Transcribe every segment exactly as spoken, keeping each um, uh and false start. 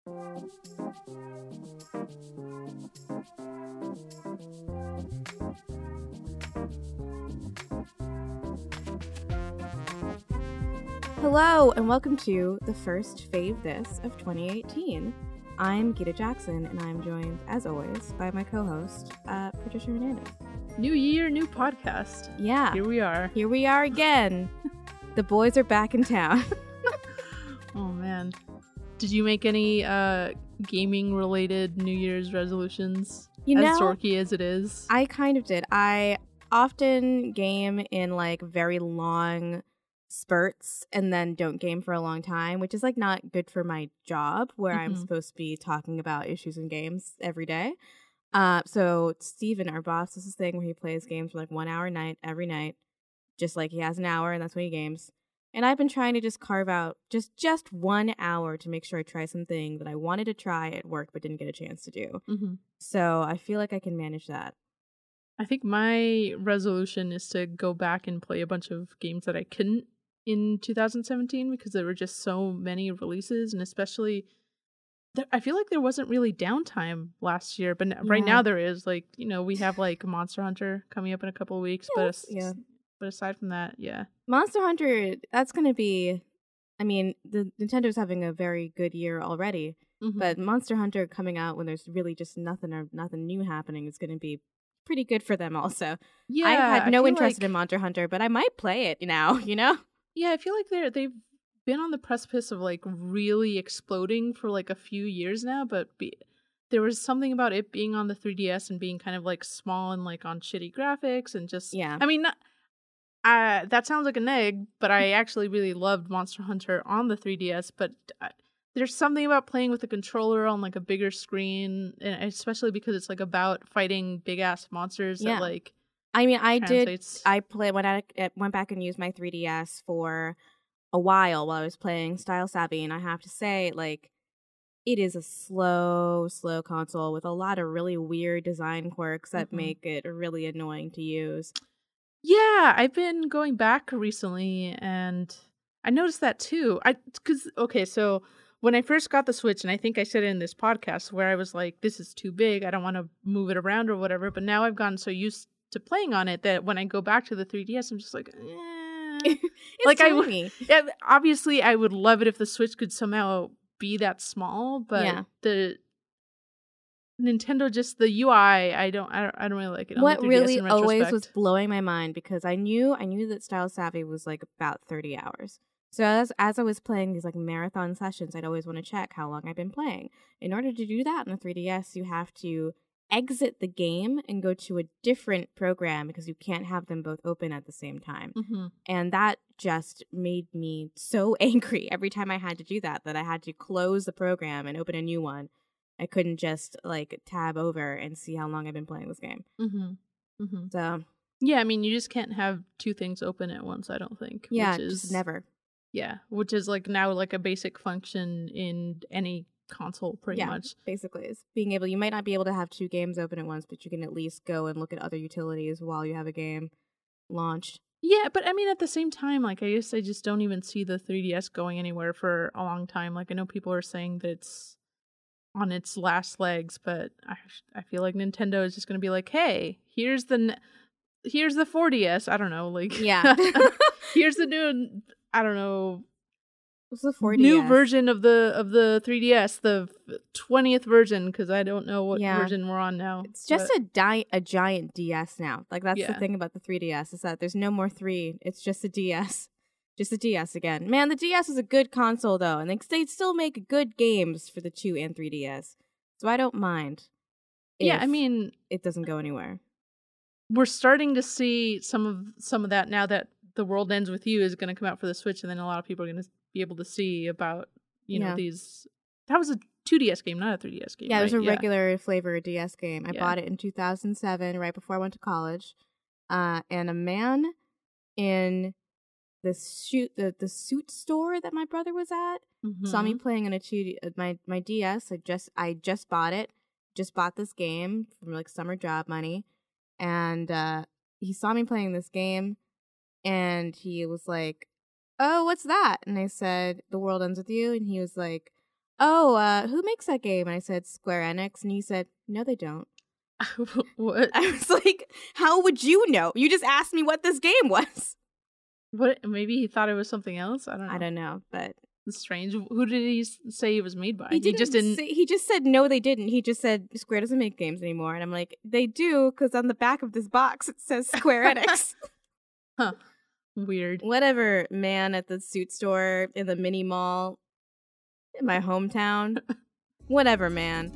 Hello, and welcome to the first Fave This of twenty eighteen. I'm Gita Jackson, and I'm joined, as always, by my co-host, uh, Patricia Hernandez. New year, new podcast. Yeah. Here we are. Here we are again. The boys are back in town. Oh, man. Did you make any uh, gaming-related New Year's resolutions? You know, as dorky as it is? I kind of did. I often game in, like, very long spurts and then don't game for a long time, which is like not good for my job where mm-hmm. I'm supposed to be talking about issues in games every day. Uh, so Steven, our boss, does this thing where he plays games for like one hour a night every night, just like he has an hour and that's when he games. And I've been trying to just carve out just just one hour to make sure I try something that I wanted to try at work but didn't get a chance to do. Mm-hmm. So I feel like I can manage that. I think my resolution is to go back and play a bunch of games that I couldn't in two thousand seventeen because there were just so many releases, and especially th- I feel like there wasn't really downtime last year, but n- yeah. right now there is. Like, you know, we have like Monster Hunter coming up in a couple of weeks, yeah, but as- yeah. but aside from that, yeah, Monster Hunter, that's gonna be. I mean, the Nintendo's having a very good year already, mm-hmm. but Monster Hunter coming out when there's really just nothing or nothing new happening is gonna be pretty good for them. Also, yeah, I've had no interest like... in Monster Hunter, but I might play it now. You know. Yeah, I feel like they're they've been on the precipice of like really exploding for like a few years now, but be, there was something about it being on the three D S and being kind of like small and like on shitty graphics and just yeah. I mean, not, uh, that sounds like a neg, but I actually really loved Monster Hunter on the three D S. But uh, there's something about playing with a controller on like a bigger screen, and especially because it's like about fighting big ass monsters yeah. that like. I mean, I translates. did. I play went out, went back and used my three D S for a while while I was playing Style Savvy, and I have to say, like, it is a slow, slow console with a lot of really weird design quirks that mm-hmm. make it really annoying to use. Yeah, I've been going back recently, and I noticed that too. I because okay, so when I first got the Switch, and I think I said it in this podcast where I was like, "This is too big. I don't want to move it around or whatever." But now I've gotten so used to playing on it that when I go back to the three D S, I'm just like, eh. it's like tiny. I yeah, obviously I would love it if the Switch could somehow be that small, but yeah. the Nintendo, just the U I, I don't, I don't, I don't really like it. On what the three D S really in always was blowing my mind because I knew, I knew that Style Savvy was like about thirty hours. So as as I was playing these like marathon sessions, I'd always want to check how long I've been playing. In order to do that on the three D S, you have to exit the game and go to a different program because you can't have them both open at the same time. Mm-hmm. And that just made me so angry every time I had to do that, that I had to close the program and open a new one. I couldn't just like tab over and see how long I've been playing this game. Mm-hmm. Mm-hmm. So yeah, I mean, you just can't have two things open at once, I don't think. Yeah, which is, just never. Yeah, which is like now like a basic function in any console pretty yeah, much. Basically, is being able, you might not be able to have two games open at once, but you can at least go and look at other utilities while you have a game launched. Yeah, but I mean, at the same time, like, I guess I just don't even see the three D S going anywhere for a long time. Like, I know people are saying that it's on its last legs, but I, I feel like Nintendo is just going to be like, hey, here's the here's the four D S. I don't know, like, yeah, here's the new, I don't know, what's the four D S? New version of the of the three D S, the twentieth version, because I don't know what yeah. version we're on now. It's just but... a di- a giant D S now. Like, that's yeah. the thing about the three D S, is that there's no more three. It's just a D S. Just a D S again. Man, the D S is a good console, though, and they, they still make good games for the two and three D S. So I don't mind. Yeah, I mean, it doesn't go anywhere. We're starting to see some of some of that now that The World Ends With You is going to come out for the Switch, and then a lot of people are going to be able to see about, you know, yeah. these. That was a two D S game, not a three D S game. Yeah, right? it was a yeah. regular flavor D S game. I yeah. bought it in two thousand seven, right before I went to college. Uh, and a man in the suit, the, the suit store that my brother was at, mm-hmm. saw me playing on a two my my D S. I just I just bought it. Just bought this game from like summer job money, and uh, he saw me playing this game, and he was like, "Oh, what's that?" And I said, "The World Ends With You," and he was like, oh, uh, who makes that game? And I said, Square Enix. And he said, no, they don't. What? I was like, how would you know? You just asked me what this game was. What? Maybe he thought it was something else? I don't know. I don't know, but... It's strange. Who did he say it was made by? He, he just didn't... Say, he just said, no, they didn't. He just said, Square doesn't make games anymore. And I'm like, they do, because on the back of this box, it says Square Enix. Huh. Weird. Whatever, man at the suit store in the mini mall in my hometown. Whatever, man.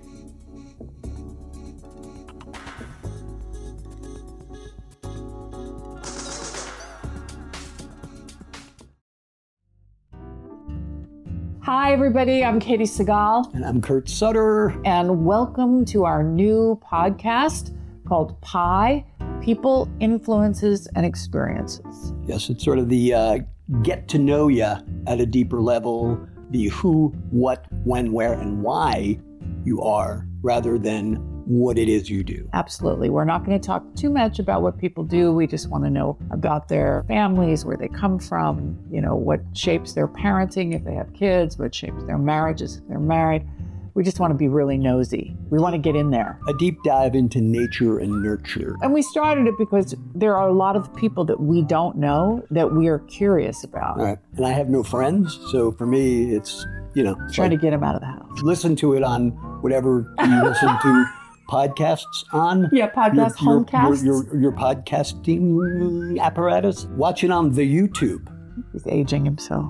Hi, everybody. I'm Katie Segal. And I'm Kurt Sutter. And welcome to our new podcast called Pi, People, Influences, and Experiences. Yes, it's sort of the uh, get to know you at a deeper level, the who, what, when, where, and why you are, rather than what it is you do. Absolutely. We're not going to talk too much about what people do. We just want to know about their families, where they come from, you know, what shapes their parenting if they have kids, what shapes their marriages if they're married. We just want to be really nosy. We want to get in there. A deep dive into nature and nurture. And we started it because there are a lot of people that we don't know that we are curious about. Right. And I have no friends, so for me, it's, you know. Trying like, to get them out of the house. Listen to it on whatever you listen to podcasts on. Yeah, podcast, your, homecasts. Your, your, your podcasting apparatus. Watch it on the YouTube. He's aging himself.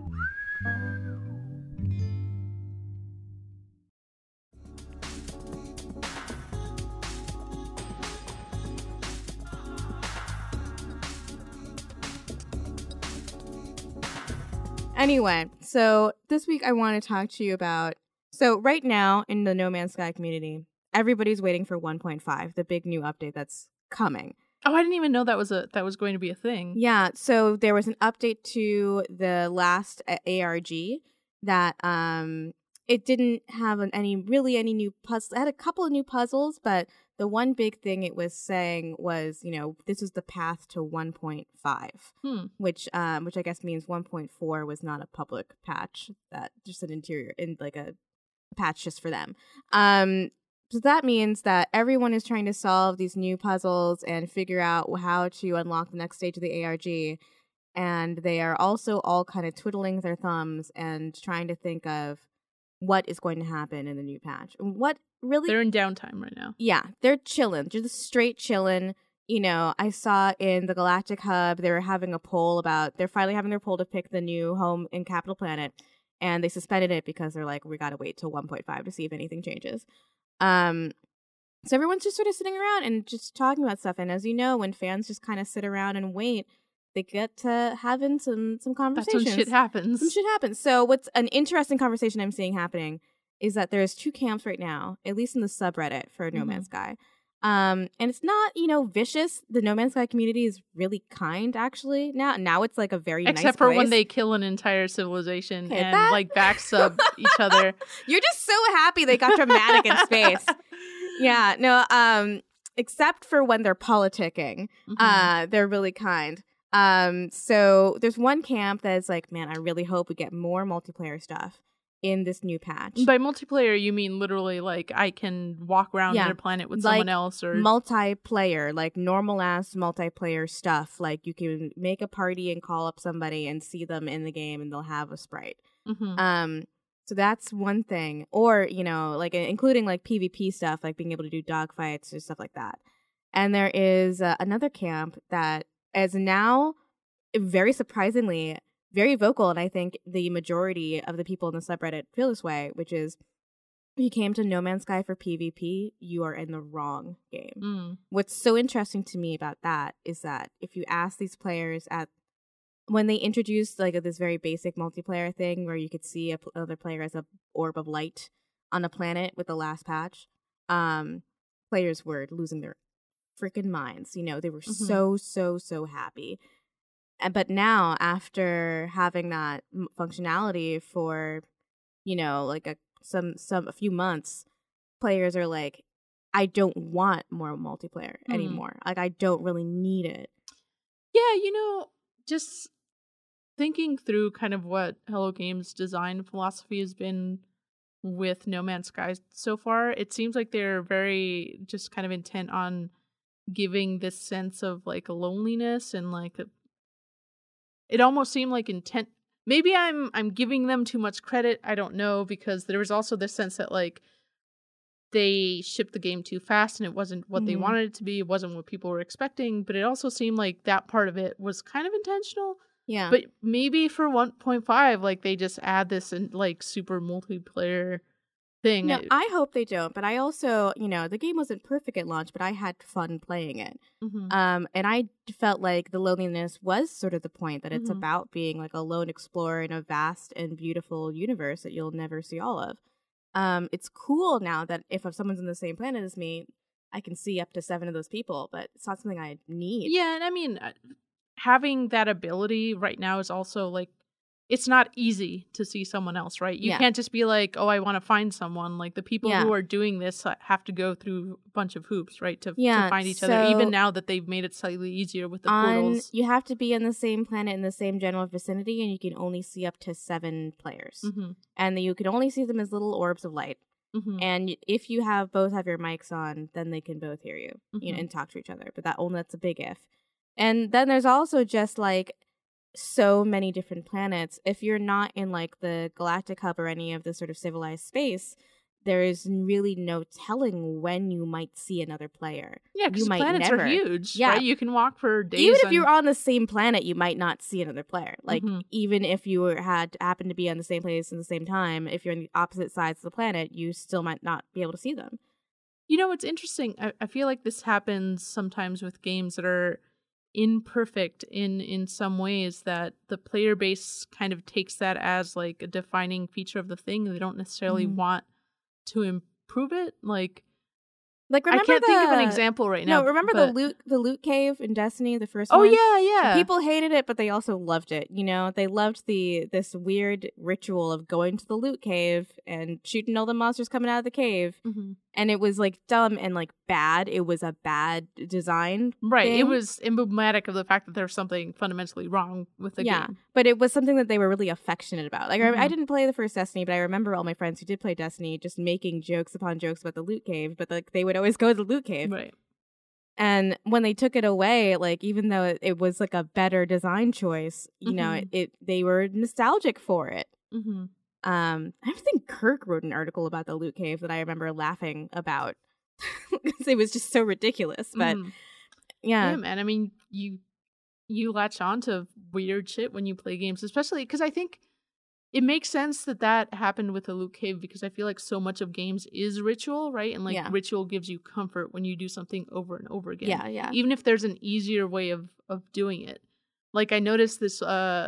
Anyway, so this week I want to talk to you about, so right now in the No Man's Sky community, everybody's waiting for one point five, the big new update that's coming. Oh, I didn't even know that was a that was going to be a thing. Yeah, so there was an update to the last A R G that um it didn't have an, any really any new puzzles. It had a couple of new puzzles, but the one big thing it was saying was, you know, this is the path to one point five, hmm. which um which I guess means one point four was not a public patch, that just an interior in like a patch just for them. Um so that means that everyone is trying to solve these new puzzles and figure out how to unlock the next stage of the A R G. And they are also all kind of twiddling their thumbs and trying to think of what is going to happen in the new patch. What really... They're in downtime right now. Yeah, they're chilling. Just straight chilling. You know, I saw in the Galactic Hub, they were having a poll about... They're finally having their poll to pick the new home in Capital Planet. And they suspended it because they're like, we got to wait till one point five to see if anything changes. Um, so everyone's just sort of sitting around and just talking about stuff. And as you know, when fans just kind of sit around and wait, they get to having some some conversations. That's when shit happens. Some shit happens. So what's an interesting conversation I'm seeing happening is that there's two camps right now, at least in the subreddit for No mm-hmm. Man's Sky. Um, and it's not, you know, vicious. The No Man's Sky community is really kind, actually. Now, now it's like a very Except nice for place. when they kill an entire civilization okay, and that... like backsub each other. You're just so happy they got dramatic in space. Yeah, no. Um, except for when they're politicking, mm-hmm. uh, they're really kind. Um, so there's one camp that is like, man, I really hope we get more multiplayer stuff in this new patch. By multiplayer, you mean literally like I can walk around yeah. on a planet with like someone else, or multiplayer, like normal ass multiplayer stuff. Like you can make a party and call up somebody and see them in the game, and they'll have a sprite. Mm-hmm. Um, so that's one thing, or you know, like including like PvP stuff, like being able to do dogfights or stuff like that. And there is uh, another camp that is now very surprisingly very vocal, and I think the majority of the people in the subreddit feel this way, which is if you came to No Man's Sky for PvP, you are in the wrong game. Mm. What's so interesting to me about that is that if you ask these players at when they introduced like this very basic multiplayer thing where you could see a, another player as a orb of light on a planet with the last patch, um, players were losing their freaking minds. You know, they were mm-hmm. so, so, so happy. And, but now, after having that m- functionality for, you know, like a some some a few months, players are like, I don't want more multiplayer mm. anymore. Like, I don't really need it. Yeah, you know, just thinking through kind of what Hello Games' design philosophy has been with No Man's Sky so far. It seems like they're very just kind of intent on giving this sense of like loneliness and like a, it almost seemed like intent. Maybe I'm I'm giving them too much credit. I don't know, because there was also this sense that like they shipped the game too fast and it wasn't what mm-hmm. they wanted it to be. It wasn't what people were expecting. But it also seemed like that part of it was kind of intentional. Yeah. But maybe for one point five, like they just add this in, like super multiplayer thing. No, I hope they don't. But I also, you know, the game wasn't perfect at launch, but I had fun playing it. Mm-hmm. Um, and I felt like the loneliness was sort of the point, that it's mm-hmm. about being like a lone explorer in a vast and beautiful universe that you'll never see all of. Um, it's cool now that if someone's on the same planet as me, I can see up to seven of those people, but it's not something I need. Yeah, and I mean, having that ability right now is also like, it's not easy to see someone else, right? You yeah. can't just be like, oh, I want to find someone. Like the people yeah. who are doing this have to go through a bunch of hoops, right? To, yeah, to find each so other, even now that they've made it slightly easier with the on, portals. You have to be in the same planet in the same general vicinity, and you can only see up to seven players. Mm-hmm. And you can only see them as little orbs of light. Mm-hmm. And if you have both have your mics on, then they can both hear you, mm-hmm. you know, and talk to each other. But that only that's a big if. And then there's also just like so many different planets. If you're not in like the galactic hub or any of the sort of civilized space, there is really no telling when you might see another player. Yeah, because planets never. are huge. Yeah, right? You can walk for days. Even if on... you're on the same planet, you might not see another player. Like mm-hmm. even if you had happen to be on the same place at the same time, if you're on the opposite sides of the planet, you still might not be able to see them. You know, it's interesting. I, I feel like this happens sometimes with games that are imperfect in in some ways, that the player base kind of takes that as like a defining feature of the thing. They don't necessarily mm. want to improve it. Like, like remember I can't the, think of an example right now. No, remember but... the loot the loot cave in Destiny, the first oh, one? Oh yeah, yeah. People hated it, but they also loved it. You know, they loved the this weird ritual of going to the loot cave and shooting all the monsters coming out of the cave. Mm-hmm. And it was like dumb and like bad. It was a bad design. Right. thing. It was emblematic of the fact that there's something fundamentally wrong with the yeah, game. But it was something that they were really affectionate about. Like mm-hmm. I, I didn't play the first Destiny, but I remember all my friends who did play Destiny just making jokes upon jokes about the loot cave. But like they would always go to the loot cave. Right. And when they took it away, like even though it, it was like a better design choice, you mm-hmm. know, it, it they were nostalgic for it. Mm-hmm. Um, I think Kirk wrote an article about the loot cave that I remember laughing about because it was just so ridiculous. But mm. yeah. yeah, man. I mean, you you latch on to weird shit when you play games, especially because I think it makes sense that that happened with the loot cave, because I feel like so much of games is ritual, right? And like yeah. ritual gives you comfort when you do something over and over again. Yeah, yeah. Even if there's an easier way of of doing it. Like I noticed this. Uh,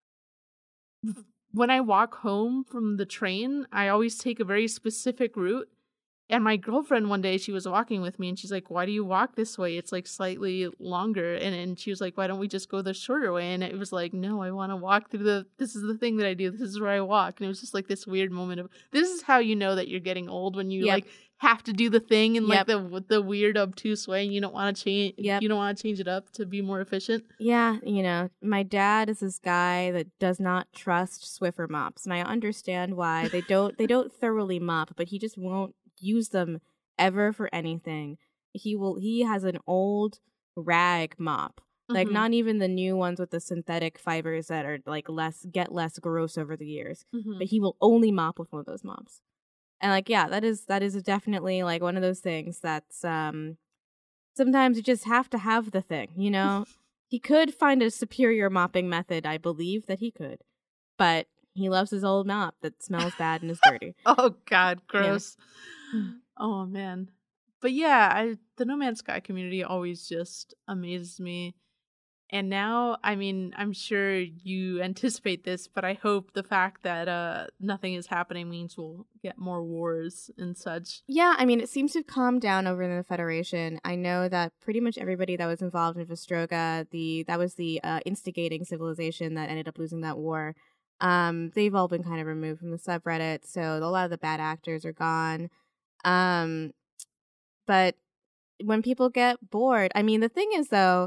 When I walk home from the train, I always take a very specific route. And my girlfriend one day, she was walking with me and she's like, why do you walk this way? It's like slightly longer. And, and she was like, why don't we just go the shorter way? And it was like, no, I want to walk through the, this is the thing that I do. This is where I walk. And it was just like this weird moment of, this is how you know that you're getting old, when you yep. like have to do the thing in yep. like the the weird obtuse way, and you don't want to change, yep. you don't want to change it up to be more efficient. Yeah, you know, my dad is this guy that does not trust Swiffer mops, and I understand why. They don't they don't thoroughly mop, but he just won't use them ever for anything. He will he has an old rag mop. Like, mm-hmm. not even the new ones with the synthetic fibers that are like less get less gross over the years. Mm-hmm. But he will only mop with one of those mops. And like, yeah, that is that is definitely like one of those things that's um sometimes you just have to have the thing, you know? He could find a superior mopping method, I believe that he could. But he loves his old mop that smells bad and is dirty. Oh God, gross. Yeah. Oh man. But yeah, I the No Man's Sky community always just amazes me. And now, I mean, I'm sure you anticipate this, but I hope the fact that uh, nothing is happening means we'll get more wars and such. Yeah, I mean, it seems to have calmed down over in the Federation. I know that pretty much everybody that was involved in Vestroga, the that was the uh, instigating civilization that ended up losing that war, um, they've all been kind of removed from the subreddit, so a lot of the bad actors are gone. Um, but when people get bored, I mean, the thing is, though,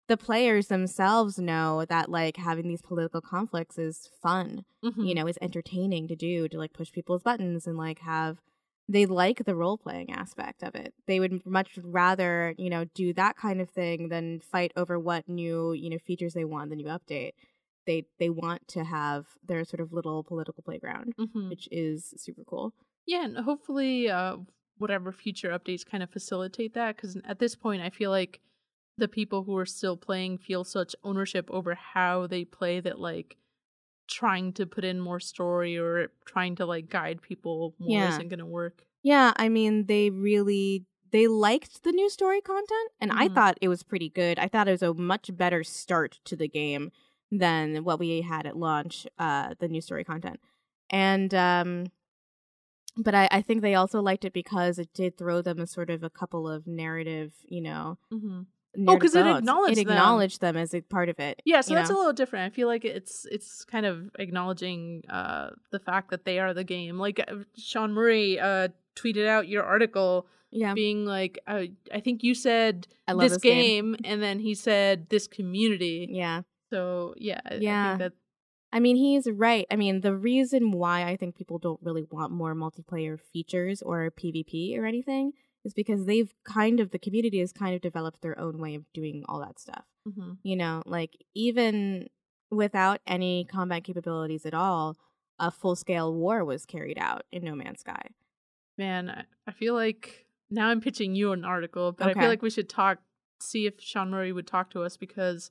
the players themselves know that like having these political conflicts is fun, Mm-hmm. you know, is entertaining to do, to like push people's buttons and like have, they like the role playing aspect of it. They would much rather, you know, do that kind of thing than fight over what new, you know, features they want, the new update. They they want to have their sort of little political playground, Mm-hmm. which is super cool. Yeah, and hopefully uh, whatever future updates kind of facilitate that, because at this point I feel like the people who are still playing feel such ownership over how they play that like trying to put in more story or trying to like guide people more Yeah. isn't going to work. Yeah, I mean, they really they liked the new story content, and I Mhm. thought it was pretty good. I thought it was a much better start to the game than what we had at launch, uh, the new story content. And um but I, I think they also liked it because it did throw them a sort of a couple of narrative, you know, Mm-hmm. narrative 'cause it bones. acknowledged it them. acknowledged them as a part of it. Yeah, so you that's know? a little different. I feel like it's it's kind of acknowledging uh, the fact that they are the game. Like uh, Sean Murray uh, tweeted out your article yeah. being like, uh, I think you said I love this, this game, game. and then he said this community. Yeah. So yeah, I, I Yeah. think that I mean, he's right. I mean, the reason why I think people don't really want more multiplayer features or PvP or anything is because they've kind of, the community has kind of developed their own way of doing all that stuff. mm-hmm. You know, like even without any combat capabilities at all, a full-scale war was carried out in No Man's Sky. Man, I, I feel like now I'm pitching you an article, but I Okay. feel like we should talk, see if Sean Murray would talk to us, because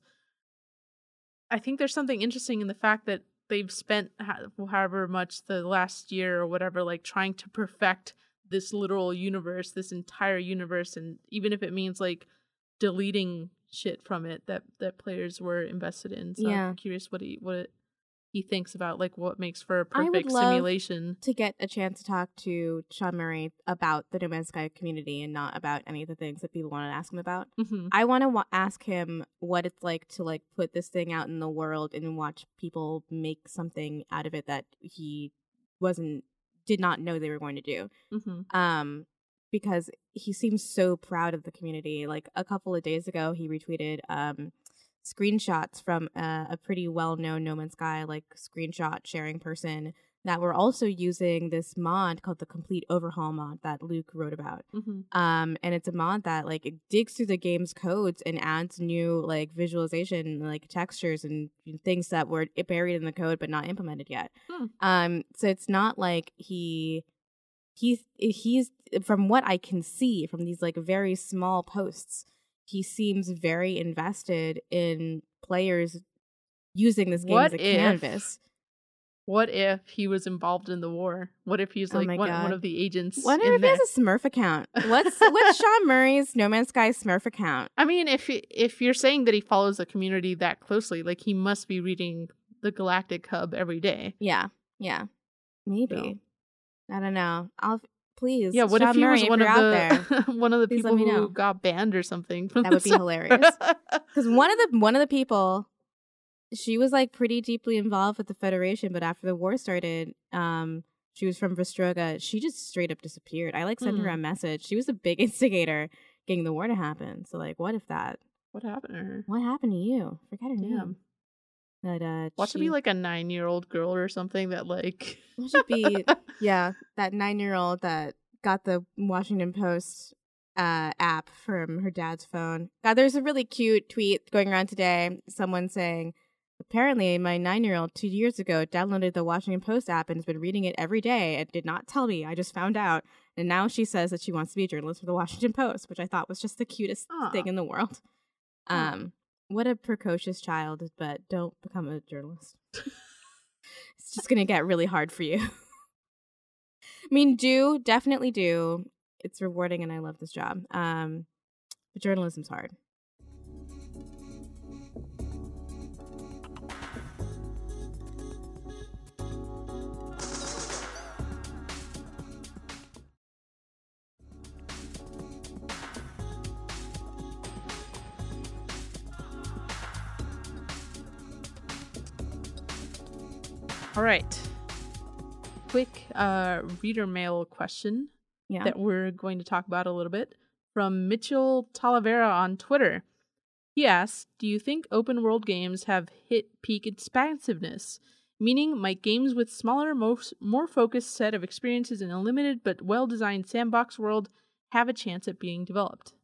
I think there's something interesting in the fact that they've spent ho- however much the last year or whatever, like trying to perfect this literal universe, this entire universe, and even if it means like deleting shit from it that that players were invested in. So Yeah. I'm curious what he what he thinks about like what makes for a I would perfect love simulation. To get a chance to talk to Sean Murray about the No Man's Sky community and not about any of the things that people want to ask him about. Mm-hmm. I want to wa- ask him what it's like to like put this thing out in the world and watch people make something out of it that he wasn't did not know they were going to do. Mm-hmm. Um, because he seems so proud of the community. Like a couple of days ago, he retweeted um screenshots from a, a pretty well-known No Man's Sky like screenshot sharing person that were also using this mod called the Complete Overhaul mod that Luke wrote about. Mm-hmm. Um, and it's a mod that like it digs through the game's codes and adds new like visualization, like textures and things that were buried in the code but not implemented yet. Hmm. Um, so it's not like he he's he's from what I can see from these like very small posts, he seems very invested in players using this game What as a if- canvas. What if he was involved in the war? What if he's Oh like my one, God. one of the agents? Wonder in if he has there? a Smurf account. What's what's Sean Murray's No Man's Sky Smurf account? I mean, if he- if you're saying that he follows the community that closely, like he must be reading the Galactic Hub every day. Yeah, yeah, maybe. I don't know. I'll please. Yeah, what Sean if he Murray, was if one you're of out there? the one of the please let people me who know. got banned or something? From That the would be site? hilarious. Because one of the one of the people, she was like pretty deeply involved with the Federation, but after the war started, um, she was from Vestroga. She just straight up disappeared. I like sent her Hmm. a message. She was a big instigator getting the war to happen. So like, what if that? What happened to her? What happened to you? Forget her Damn. name. But uh, Watch she, it be like a nine-year-old girl or something that like. It should be yeah, that nine year old that got the Washington Post uh, app from her dad's phone. God, there's a really cute tweet going around today. Someone saying, apparently my nine year old two years ago downloaded the Washington Post app and has been reading it every day and did not tell me. I just found out. And now she says that she wants to be a journalist for the Washington Post, which I thought was just the cutest Aw. thing in the world. Aw. Um, what a precocious child, but don't become a journalist. It's just going to get really hard for you. I mean, do, definitely do. It's rewarding and I love this job. Um, but journalism's hard. All right. Quick uh, reader mail question Yeah. that we're going to talk about a little bit from Mitchell Talavera on Twitter. He asks, do you think open world games have hit peak expansiveness? Meaning, might games with smaller, most, more focused set of experiences in a limited but well-designed sandbox world have a chance at being developed?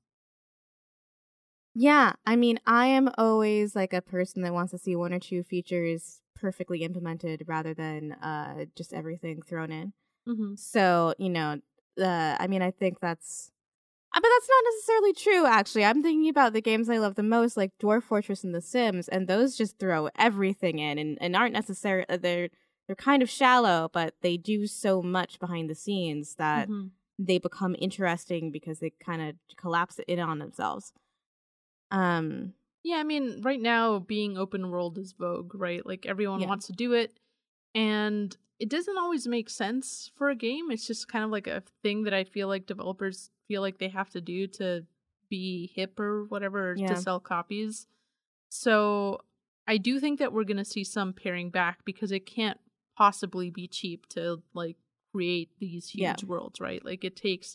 Yeah, I mean, I am always like a person that wants to see one or two features perfectly implemented rather than uh, just everything thrown in. Mm-hmm. So, you know, uh, I mean, I think that's... Uh, but that's not necessarily true, actually. I'm thinking about the games I love the most, like Dwarf Fortress and The Sims, and those just throw everything in and, and aren't necessarily... They're, they're kind of shallow, but they do so much behind the scenes that Mm-hmm. they become interesting because they kind of collapse it in on themselves. Um, Yeah, I mean, right now being open world is vogue, right? Like everyone Yeah. wants to do it, and it doesn't always make sense for a game. It's just kind of like a thing that I feel like developers feel like they have to do to be hip or whatever, Yeah. to sell copies. So I do think that we're going to see some paring back because it can't possibly be cheap to like create these huge Yeah. worlds, right? Like it takes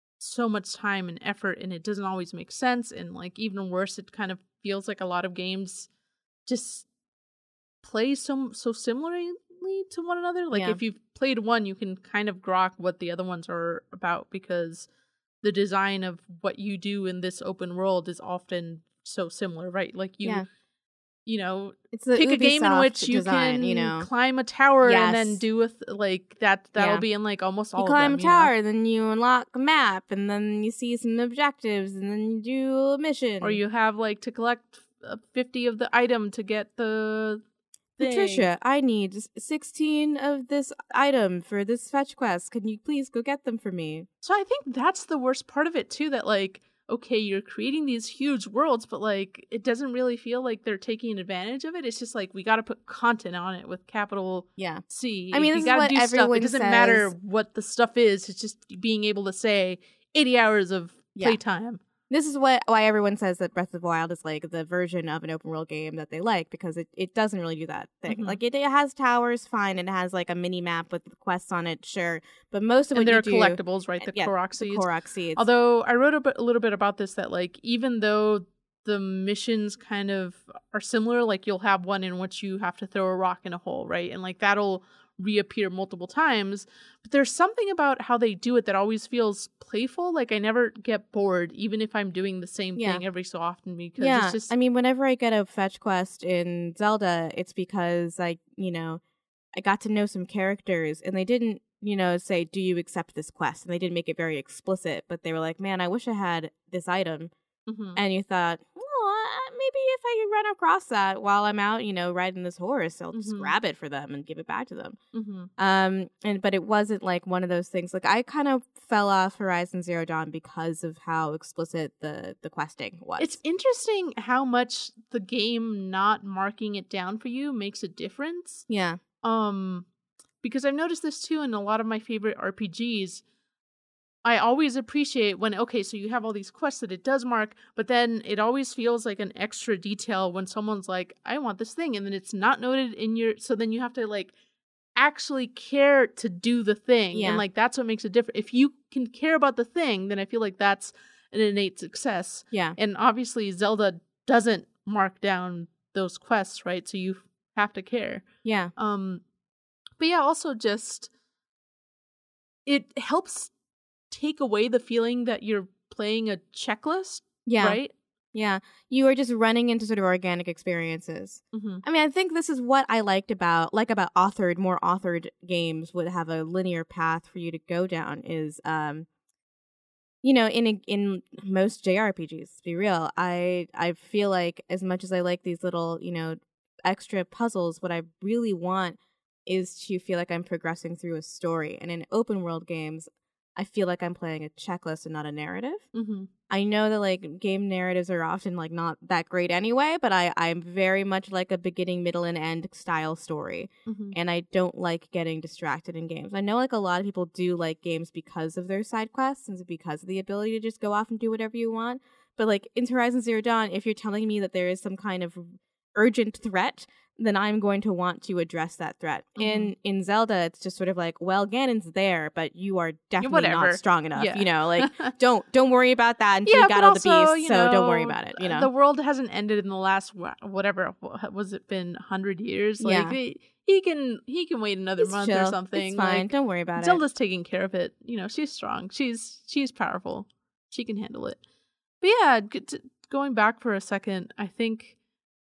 so much time and effort, and it doesn't always make sense. And like even worse, it kind of feels like a lot of games just play so so similarly to one another. Like Yeah. if you've played one, you can kind of grok what the other ones are about because the design of what you do in this open world is often so similar, right? Like you Yeah. you know It's the pick a game in Ubisoft which you design, can you know. climb a tower and then Yes. do a th- like that that'll Yeah. be in like almost all You climb of a them, you know? tower, then you unlock a map, and then you see some objectives, and then you do a mission. Or you have like to collect uh, fifty of the item to get the thing. Patricia, I need sixteen of this item for this fetch quest. Can you please go get them for me? So I think that's the worst part of it too, that like, okay, you're creating these huge worlds, but like it doesn't really feel like they're taking advantage of it. It's just like we got to put content on it with capital Yeah. C. I mean, you this is gotta what do stuff. everyone It doesn't matter says- what the stuff is. It's just being able to say eighty hours of Yeah. playtime. This is what why everyone says that Breath of the Wild is like the version of an open world game that they like, because it, it doesn't really do that thing. Mhm. Like it, it has towers, fine, and it has like a mini map with quests on it, sure. But most of And what there you are do, collectibles, right? The yeah, Korok the seeds. Korok seeds. Although I wrote a, bit, a little bit about this, that like even though the missions kind of are similar, like you'll have one in which you have to throw a rock in a hole, right? And like that'll reappear multiple times. But there's something about how they do it that always feels playful. Like I never get bored, even if I'm doing the same Yeah. thing every so often, because yeah, it's just I mean, whenever I get a fetch quest in Zelda, it's because I, you know, I got to know some characters, and they didn't, you know, say, "Do you accept this quest?" And they didn't make it very explicit, but they were like, "Man, I wish I had this item." Mhm. And you thought, "Oh, uh, maybe if I run across that while I'm out, you know, riding this horse, I'll just Mhm. grab it for them and give it back to them." Mhm. Um, and but it wasn't like one of those things. Like I kind of fell off Horizon Zero Dawn because of how explicit the the questing was. It's interesting how much the game not marking it down for you makes a difference. yeah, Um, because I've noticed this too in a lot of my favorite R P Gs. I always appreciate when, okay, so you have all these quests that it does mark, but then it always feels like an extra detail when someone's like, I want this thing, and then it's not noted in your, so then you have to like actually care to do the thing. Yeah. And like that's what makes it different. If you can care about the thing, then I feel like that's an innate success. yeah, And obviously Zelda doesn't mark down those quests, right? So you have to care. yeah, Um, but yeah, also just it helps take away the feeling that you're playing a checklist, yeah, right? yeah. You are just running into sort of organic experiences. Mm-hmm. I mean, I think this is what I liked about like about authored, more authored games would have a linear path for you to go down. Is um, you know, in a, in most J R P Gs, to be real, I I feel like as much as I like these little, you know, extra puzzles, what I really want is to feel like I'm progressing through a story. And in open world games, I feel like I'm playing a checklist and not a narrative. Mm-hmm. I know that like game narratives are often like not that great anyway, but I I'm very much like a beginning, middle, and end style story, Mm-hmm. and I don't like getting distracted in games. I know like a lot of people do like games because of their side quests and because of the ability to just go off and do whatever you want. But like in Horizon Zero Dawn, if you're telling me that there is some kind of urgent threat, then I'm going to want to address that threat. Mm-hmm. In in Zelda, it's just sort of like, well, Ganon's there, but you are definitely yeah, not strong enough. Yeah. You know, like don't don't worry about that until yeah, you got all also, the beasts. You so know, don't worry about it. You know, the world hasn't ended in the last whatever was it been a hundred years? Like yeah. he, he can he can wait another He's month chill. or something. It's fine. Like, don't worry about Zelda's it. taking care of it. You know, she's strong. She's she's powerful. She can handle it. But yeah, going back for a second, I think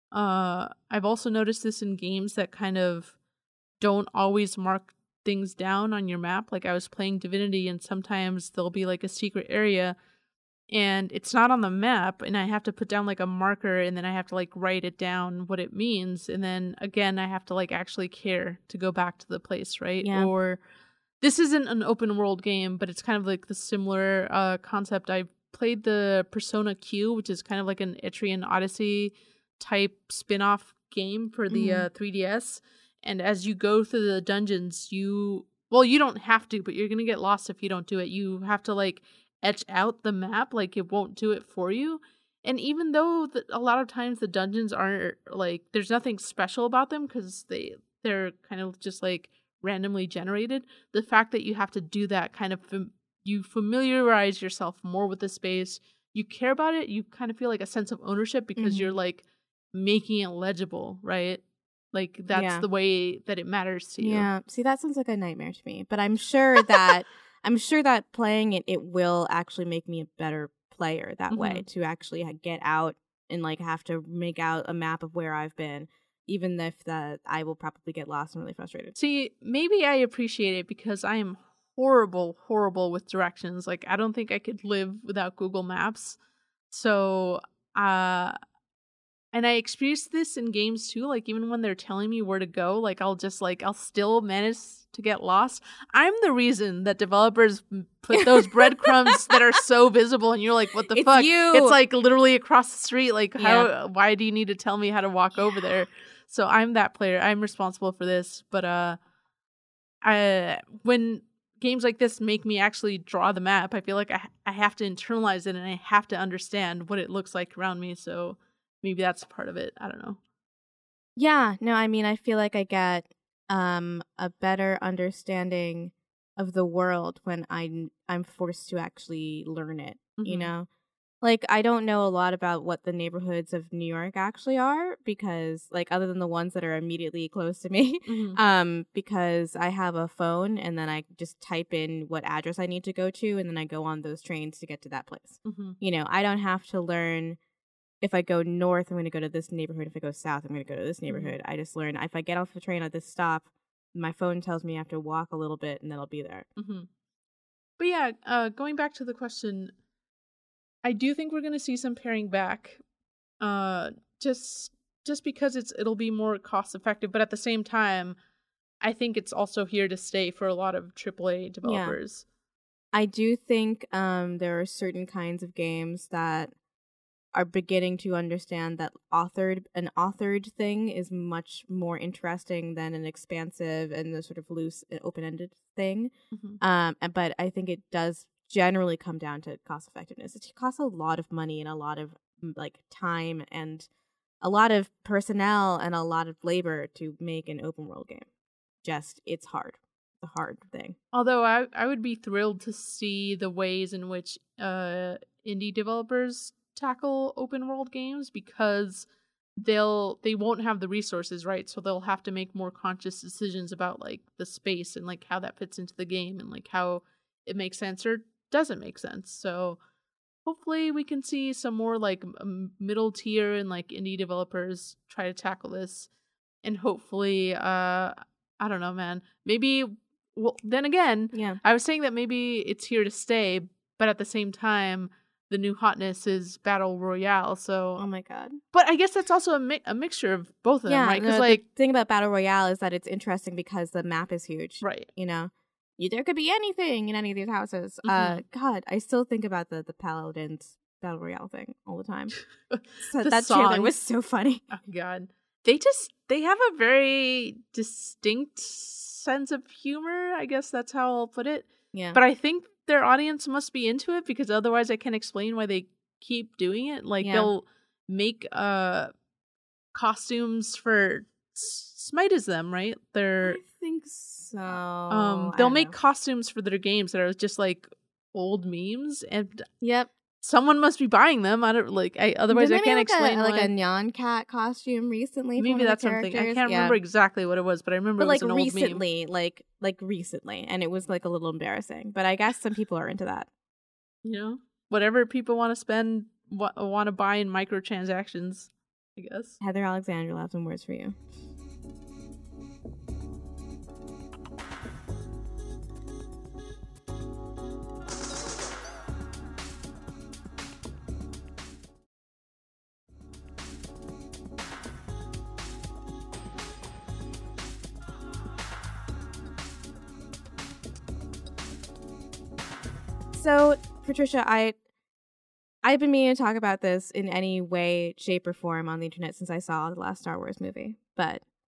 uh, I've also noticed this in games that kind of don't always mark things down on your map. Like I was playing Divinity, and sometimes there'll be like a secret area and it's not on the map, and I have to put down like a marker, and then I have to like write it down what it means, and then again I have to like actually care to go back to the place, right? Yeah. Or this isn't an open world game, but it's kind of like the similar uh concept. I played the Persona Q, which is kind of like an Etrian Odyssey type spin-off game for the Mhm. uh, three D S. And as you go through the dungeons, you well, you don't have to, but you're gonna get lost if you don't do it. You have to like etch out the map, like it won't do it for you. And even though the, a lot of times the dungeons aren't like there's nothing special about them because they they're kind of just like randomly generated, the fact that you have to do that kind of fam- you familiarize yourself more with the space, you care about it, you kind of feel like a sense of ownership because Mhm. you're like making it legible, right? Like that's Yeah. the way that it matters to you. Yeah. See, that sounds like a nightmare to me. But I'm sure that I'm sure that playing it, it will actually make me a better player that way, Mhm. to actually ha- get out and like have to make out a map of where I've been, even if that I will probably get lost and really frustrated. See, maybe I appreciate it because I am horrible, horrible with directions. Like, I don't think I could live without Google Maps. So, uh, and I experienced this in games too. Like, even when they're telling me where to go, like, I'll just, like, I'll still manage to get lost. I'm the reason that developers put those breadcrumbs that are so visible, and you're like, what the It's fuck? you. It's, like, literally across the street. Like, how, Yeah. why do you need to tell me how to walk over there? So I'm that player. I'm responsible for this. But uh, I, when games like this make me actually draw the map, I feel like I, I have to internalize it and I have to understand what it looks like around me. So maybe that's part of it. I don't know. Yeah, no, I mean, I feel like I get um a better understanding of the world when I'm I'm forced to actually learn it, you Mhm. know? Like, I don't know a lot about what the neighborhoods of New York actually are because, like, other than the ones that are immediately close to me, Mhm. um, because I have a phone and then I just type in what address I need to go to and then I go on those trains to get to that place. Mhm. You know, I don't have to learn if I go north, I'm going to go to this neighborhood. If I go south, I'm going to go to this neighborhood. I just learn if I get off the train at this stop, my phone tells me I have to walk a little bit and then I'll be there. Mhm. But yeah, uh, going back to the question, I do think we're going to see some paring back, uh, just just because it's it'll be more cost effective. But at the same time, I think it's also here to stay for a lot of triple A developers. I do think um, there are certain kinds of games that are beginning to understand that authored an authored thing is much more interesting than an expansive and the sort of loose and open-ended thing. Mhm. Um, and- but I think it does generally come down to cost effectiveness. It costs a lot of money and a lot of mm, like time and a lot of personnel and a lot of labor to make an open world game. Just it's hard. It's a hard thing. Although I I would be thrilled to see the ways in which uh indie developers tackle open world games because they'll they won't have the resources, right? So they'll have to make more conscious decisions about like the space and like how that fits into the game and like how it makes sense or doesn't make sense. So hopefully we can see some more like m- middle tier and like indie developers try to tackle this, and hopefully uh I don't know, man, maybe well then again Yeah. I was saying that maybe it's here to stay, but at the same time the new hotness is battle royale. So Oh my god. but I guess that's also a, mi- a mixture of both of them, Yeah, right? Because no, like the thing about Battle Royale is that it's interesting because the map is huge. right. You know, you, there could be anything in any of these houses. Uh, God, I still think about the the Paladins Battle Royale thing all the time. So The that trailer was songs. so funny. Oh god. They just they have a very distinct sense of humor, I guess that's how I'll put it. Yeah, But I think their audience must be into it because otherwise I can't explain why they keep doing it. Like Yeah. they'll make uh costumes for Smite is them, right? They're I think so. um I they'll don't make know. costumes for their games that are just like old memes, and Yep. someone must be buying them. I don't like. I otherwise Didn't I they can't make, like, explain a, like why. a Nyan Cat costume recently. For Maybe one of that's the something. I characters? can't Yeah. remember exactly what it was, but I remember But it like was an old meme. recently, like like recently, and it was like a little embarrassing. But I guess some people are into that. You know, whatever people want to spend, wa- want to buy in microtransactions, I guess. Heather Alexander will have some words for you. So, Patricia, I I've been meaning to talk about this in any way, shape, or form on the internet since I saw the last Star Wars movie. But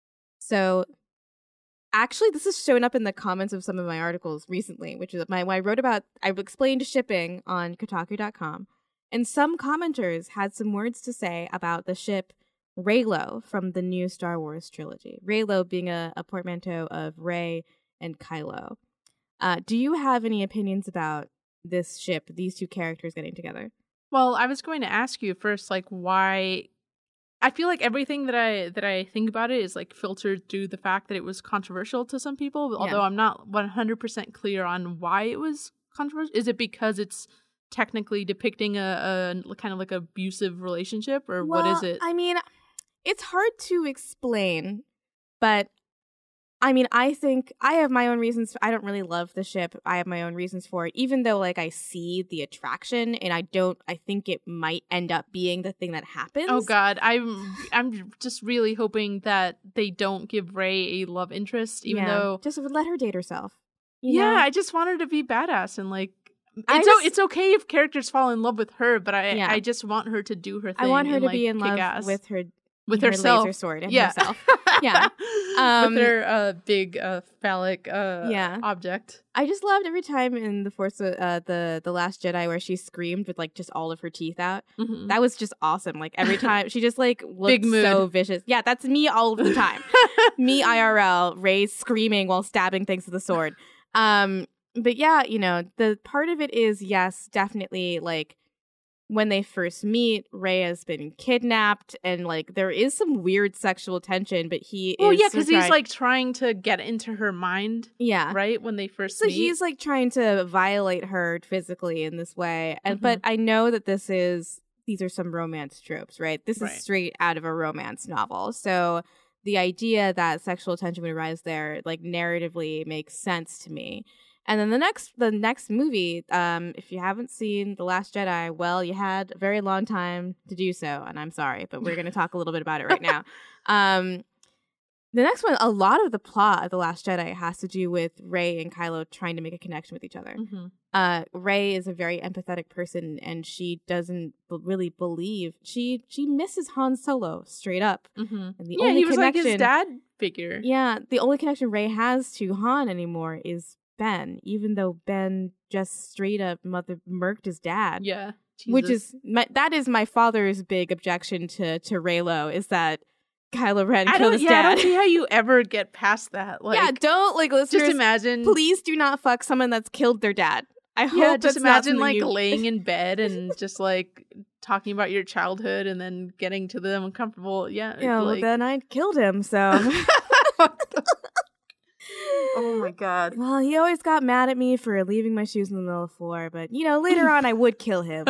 so actually, this has shown up in the comments of some of my articles recently, which is my when I wrote about I explained shipping on Kotaku dot com, and some commenters had some words to say about the ship Reylo from the new Star Wars trilogy. Reylo being a, a portmanteau of Rey and Kylo. Uh, do you have any opinions about this ship, these two characters getting together? Well, I was going to ask you first, like, why. I feel like everything that I that I think about it is like filtered through the fact that it was controversial to some people. Yeah. Although I'm not one hundred percent clear on why it was controversial. Is it because it's technically depicting a, a kind of like abusive relationship, or Well, what is it? I mean, it's hard to explain, but I mean, I think I have my own reasons. I don't really love the ship. I have my own reasons for it, even though like I see the attraction, and I don't. I think it might end up being the thing that happens. Oh God, I'm I'm just really hoping that they don't give Rey a love interest, even Yeah. though just let her date herself. you yeah, know? I just want her to be badass and like. I It's, just- o- it's okay if characters fall in love with her, but I Yeah. I just want her to do her thing. I want her and, to like, be in kick love ass. with her with her herself. laser sword and yeah. herself. Yeah. Um, with her uh, big uh, phallic uh, Yeah. object. I just loved every time in the Force, uh, the the Last Jedi, where she screamed with like just all of her teeth out. Mhm. That was just awesome. Like every time she just like looked Big mood. so vicious. Yeah, that's me all of the time. Me I R L, Rey screaming while stabbing things with a sword. Um, but yeah, you know, the part of it is yes, definitely like when they first meet, Rey has been kidnapped, and like there is some weird sexual tension. But he Well, is yeah, so because he's trying- like trying to get into her mind, yeah, right? When they first so meet. he's like trying to violate her physically in this way. And but I know that this is these are some romance tropes, right? This Right. is straight out of a romance novel. So the idea that sexual tension would arise there, like narratively, makes sense to me. And then the next the next movie, um, if you haven't seen The Last Jedi, well, you had a very long time to do so, and I'm sorry, but we're gonna talk a little bit about it right now. Um The next one, a lot of the plot of The Last Jedi has to do with Rey and Kylo trying to make a connection with each other. Mhm. Uh, Rey is a very empathetic person, and she doesn't b- really believe she she misses Han Solo straight up. Mhm. And the Yeah, only he was like his connection- dad figure. Yeah, the only connection Rey has to Han anymore is Ben, even though Ben just straight up mother murked his dad. Yeah. Which Jesus. is my, that is my father's big objection to to Reylo is that Kylo Ren I killed don't. his Yeah, I dad. don't see how you ever get past that. Like, yeah, don't like listeners. just imagine. Please do not fuck someone that's killed their dad. I hope Yeah, that's just not imagine something like you- laying in bed and just like talking about your childhood and then getting to the uncomfortable. Yeah. Yeah, well, like, then I killed him. So, oh my god. well, he always got mad at me for leaving my shoes in the middle of the floor. But you know, later on, I would kill him.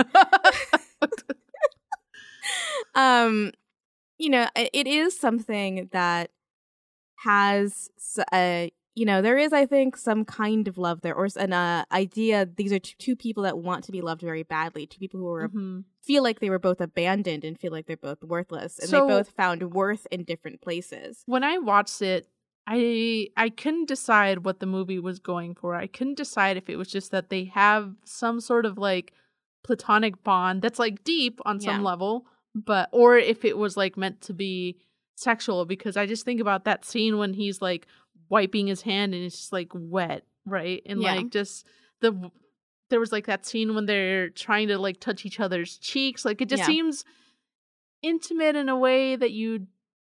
um, you know, i- it is something that has a. You know, there is, I think, some kind of love there, or s- an uh, idea. These are t- two people that want to be loved very badly. Two people who are Mhm. feel like they were both abandoned and feel like they're both worthless, and So- they both found worth in different places. When I watched it, I I couldn't decide what the movie was going for. I couldn't decide if it was just that they have some sort of like platonic bond that's like deep on some Yeah. level, but or if it was like meant to be sexual, because I just think about that scene when he's like wiping his hand and it's just like wet, right? And Yeah. like just the there was like that scene when they're trying to like touch each other's cheeks. Like it just Yeah. seems intimate in a way that you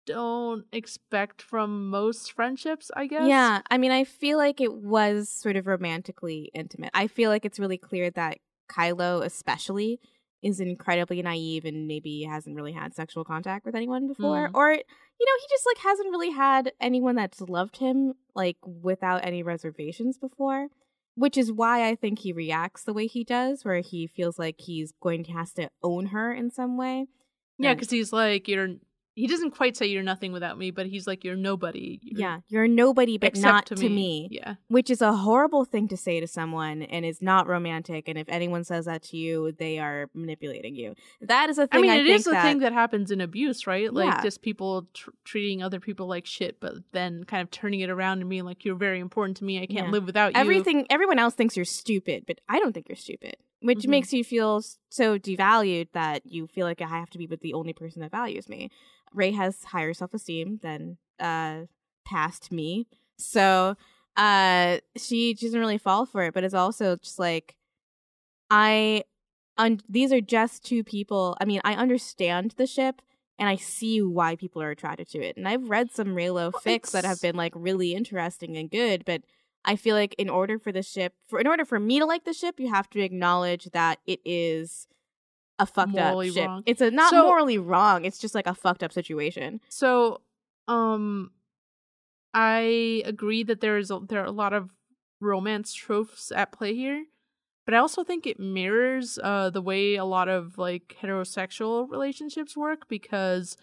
don't expect from most friendships, I guess. Yeah, I mean, I feel like it was sort of romantically intimate. I feel like it's really clear that Kylo especially is incredibly naive and maybe hasn't really had sexual contact with anyone before. Mm. Or, you know, he just like hasn't really had anyone that's loved him like without any reservations before. Which is why I think he reacts the way he does, where he feels like he's going to has to own her in some way. Yeah, And- because he's like, you're. He doesn't quite say you're nothing without me, but he's like, you're nobody. You're, yeah, you're nobody, but except not to to me. me. Yeah. Which is a horrible thing to say to someone and is not romantic. And if anyone says that to you, they are manipulating you. That is a thing. I mean, I it think is a that, thing that happens in abuse, right? Like Yeah. just people tr- treating other people like shit, but then kind of turning it around and being like, you're very important to me. I can't Yeah. live without you. everything. Everyone else thinks you're stupid, but I don't think you're stupid. Which Mhm. makes you feel s- so devalued that you feel like I have to be with the only person that values me. Rey has higher self-esteem than uh past me, so uh she, she doesn't really fall for it. But it's also just like I, un- these are just two people. I mean, I understand the ship, and I see why people are attracted to it. And I've read some Reylo Well, fics that have it's- been like really interesting and good, but I feel like in order for the ship, for in order for me to like the ship, you have to acknowledge that it is a fucked Morally up ship. wrong. It's a not So- morally wrong. It's just like a fucked up situation. So, um, I agree that there is a, there are a lot of romance tropes at play here, but I also think it mirrors uh the way a lot of like heterosexual relationships work, because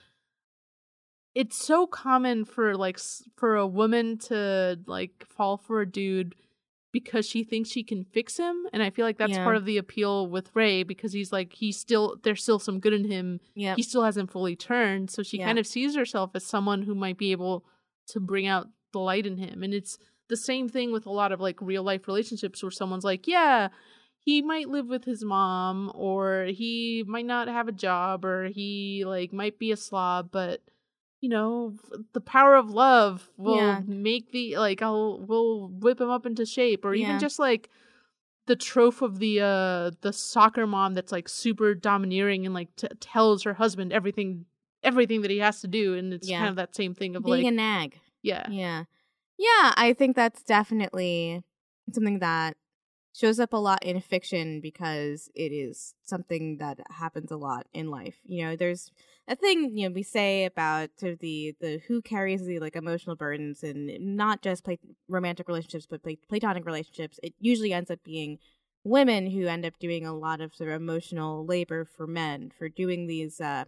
it's so common for like s- for a woman to like fall for a dude because she thinks she can fix him, and I feel like that's Yeah. part of the appeal with Rey, because he's like he's still there's still some good in him. Yeah. He still hasn't fully turned, so she Yeah. kind of sees herself as someone who might be able to bring out the light in him. And it's the same thing with a lot of like real life relationships where someone's like, yeah, he might live with his mom, or he might not have a job, or he like might be a slob, but you know, f- the power of love will Yeah. make the like I'll will whip him up into shape. Or Yeah. even just like the trope of the uh the soccer mom that's like super domineering and like t- tells her husband everything everything that he has to do, and it's Yeah. kind of that same thing of Being like a nag. yeah Yeah. Yeah, I think that's definitely something that shows up a lot in fiction because it is something that happens a lot in life. You know, there's a thing, you know, we say about sort of the, the who carries the like emotional burdens, and not just plat- romantic relationships, but plat- platonic relationships. It usually ends up being women who end up doing a lot of sort of emotional labor for men, for doing these uh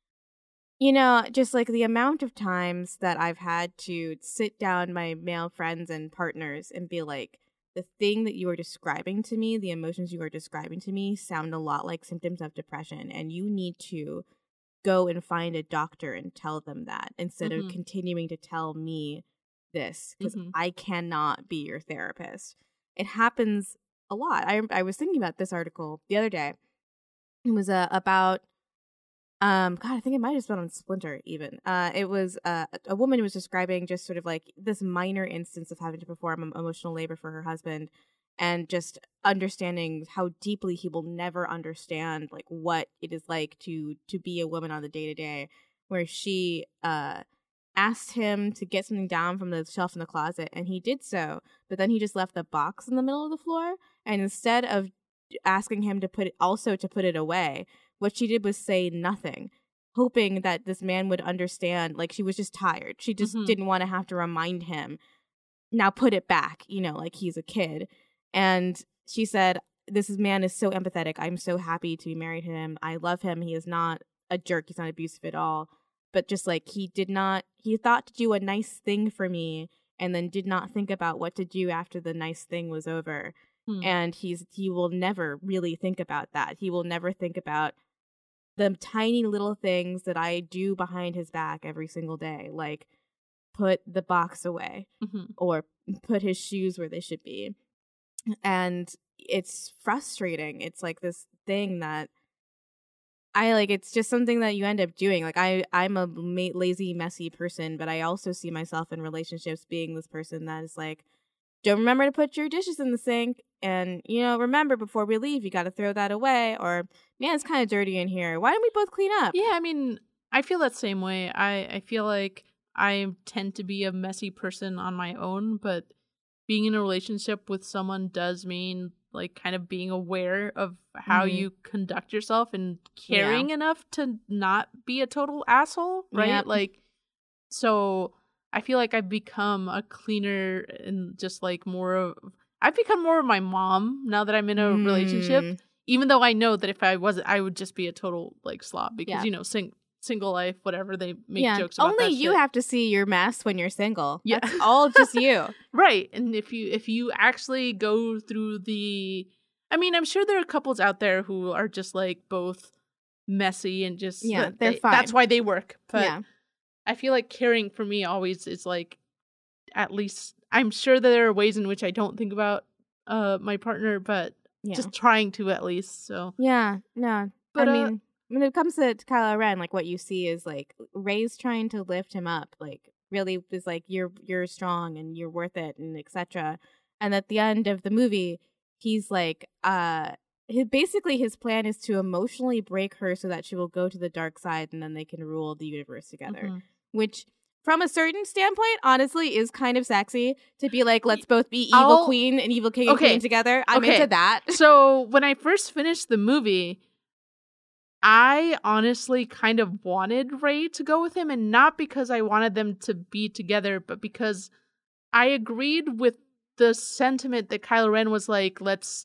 you know, just like the amount of times that I've had to sit down my male friends and partners and be like, the thing that you are describing to me, the emotions you are describing to me, sound a lot like symptoms of depression. And you need to go and find a doctor and tell them that instead Mhm. of continuing to tell me this, because Mhm. I cannot be your therapist. It happens a lot. I, I was thinking about this article the other day. It was uh, about um, God, I think it might have been on Splinter even. Uh, it was uh, a woman who was describing just sort of like this minor instance of having to perform em- emotional labor for her husband, and just understanding how deeply he will never understand like what it is like to to be a woman on the day to day, where she uh asked him to get something down from the shelf in the closet, and he did so, but then he just left the box in the middle of the floor, and instead of asking him to put it also to put it away, what she did was say nothing, hoping that this man would understand. Like, she was just tired. She just Mhm. didn't want to have to remind him, now put it back, you know, like he's a kid. And she said, this is- man is so empathetic. I'm so happy to be married to him. I love him. He is not a jerk. He's not abusive at all. But just like he did not, he thought to do a nice thing for me, and then did not think about what to do after the nice thing was over. Hmm. And he's he will never really think about that. He will never think about the tiny little things that I do behind his back every single day, like put the box away Mhm. or put his shoes where they should be. And it's frustrating. It's like this thing that I like, it's just something that you end up doing. Like I, I'm a ma- lazy, messy person, but I also see myself in relationships being this person that is like, don't remember to put your dishes in the sink. And, you know, remember before we leave, you got to throw that away. Or, man, it's kind of dirty in here. Why don't we both clean up? Yeah, I mean, I feel that same way. I, I feel like I tend to be a messy person on my own, but being in a relationship with someone does mean like kind of being aware of how mm-hmm. you conduct yourself and caring yeah. enough to not be a total asshole, right? Yep. Like, so I feel like I've become a cleaner and just like more of, I've become more of my mom now that I'm in a mm. relationship, even though I know that if I wasn't, I would just be a total like slob because, yeah. you know, sing, single life, whatever, they make yeah. jokes about only that you shit. Have to see your mess when you're single. Yeah. That's all just you. Right. And if you if you actually go through the, I mean, I'm sure there are couples out there who are just like both messy and just, yeah, they're they, fine. That's why they work. But yeah. I feel like caring for me always is like, at least, I'm sure that there are ways in which I don't think about uh my partner, but yeah. just trying to at least. So yeah, no, but I uh, mean, when it comes to Kylo Ren, like what you see is like Rey's trying to lift him up, like really is like you're you're strong and you're worth it and et cetera. And at the end of the movie, he's like, uh, his, basically his plan is to emotionally break her so that she will go to the dark side and then they can rule the universe together, mm-hmm. which. From a certain standpoint, honestly, is kind of sexy to be like, let's both be evil I'll, queen and evil king and okay, queen together. I'm okay. into that. So when I first finished the movie, I honestly kind of wanted Rey to go with him, and not because I wanted them to be together, but because I agreed with the sentiment that Kylo Ren was like, let's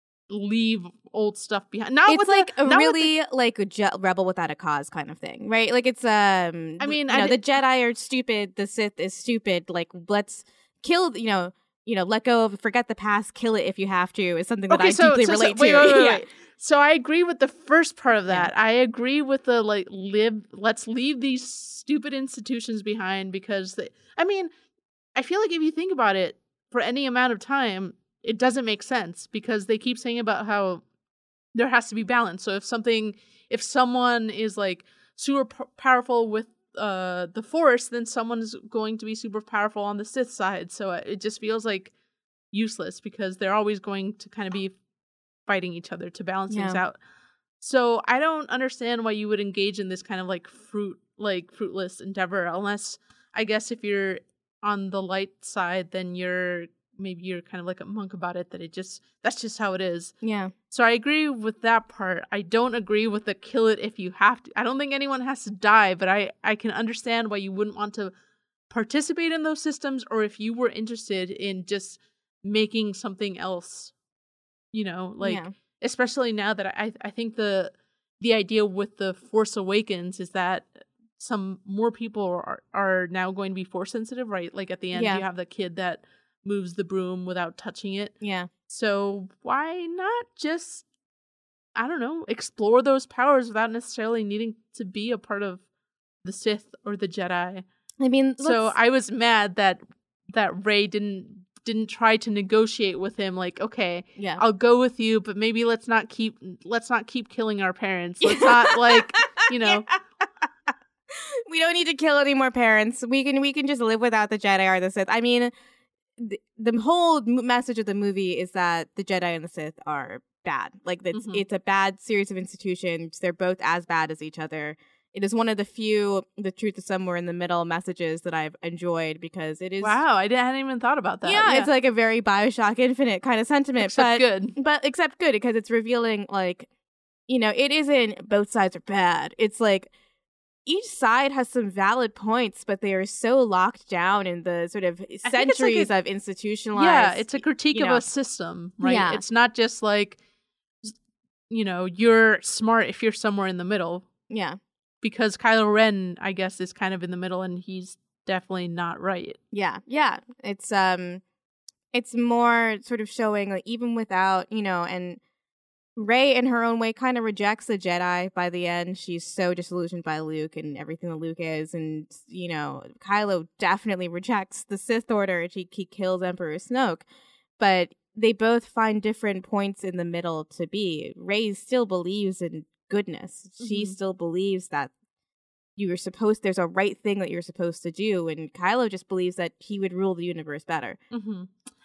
leave old stuff behind. Not it's with like the, a really the, like a je- rebel without a cause kind of thing, right? Like it's um I mean you know, I the Jedi are stupid, the Sith is stupid, like let's kill, you know you know let go of, forget the past, kill it if you have to, is something that okay, I so, deeply so, relate so, wait, to. wait, wait, yeah. wait. So I agree with the first part of that. Yeah. I agree with the like live let's leave these stupid institutions behind, because they, I mean, I feel like if you think about it for any amount of time, it doesn't make sense, because they keep saying about how there has to be balance. So if something, if someone is like super p- powerful with uh, the Force, then someone's going to be super powerful on the Sith side. So it just feels like useless, because they're always going to kind of be fighting each other to balance yeah. things out. So I don't understand why you would engage in this kind of like fruit, like fruitless endeavor, unless I guess if you're on the light side, then you're maybe you're kind of like a monk about it, that it just, that's just how it is. Yeah. So I agree with that part. I don't agree with the kill it if you have to. I don't think anyone has to die, but I, I can understand why you wouldn't want to participate in those systems, or if you were interested in just making something else, you know, like, yeah. especially now that I, I think the, the idea with the Force Awakens is that some more people are, are now going to be Force sensitive, right? Like at the end, yeah. you have the kid that moves the broom without touching it. Yeah. So why not just, I don't know, explore those powers without necessarily needing to be a part of the Sith or the Jedi? I mean, so I was mad that that Rey didn't didn't try to negotiate with him. Like, okay, yeah, I'll go with you, but maybe let's not keep let's not keep killing our parents. Let's not like, you know. Yeah. We don't need to kill any more parents. We can we can just live without the Jedi or the Sith. I mean, the, the whole message of the movie is that the Jedi and the Sith are bad. Like it's mm-hmm. it's a bad series of institutions. They're both as bad as each other. It is one of the few "the truth is somewhere in the middle" messages that I've enjoyed, because it is wow. I, didn't, I hadn't even thought about that. Yeah, yeah, it's like a very BioShock Infinite kind of sentiment, except but good. But except good, because it's revealing, like, you know, it isn't both sides are bad. It's like each side has some valid points, but they are so locked down in the sort of centuries like a, of institutionalized. Yeah, it's a critique you of know, a system, right? Yeah. It's not just like, you know, you're smart if you're somewhere in the middle. Yeah. Because Kylo Ren, I guess, is kind of in the middle, and he's definitely not right. Yeah, yeah. It's um, it's more sort of showing, like, even without, you know, and Rey in her own way kind of rejects the Jedi by the end. She's so disillusioned by Luke and everything that Luke is, and, you know, Kylo definitely rejects the Sith Order. He, he kills Emperor Snoke, but they both find different points in the middle to be. Rey still believes in goodness. Mm-hmm. She still believes that you were supposed, there's a right thing that you're supposed to do, and Kylo just believes that he would rule the universe better. Mm-hmm.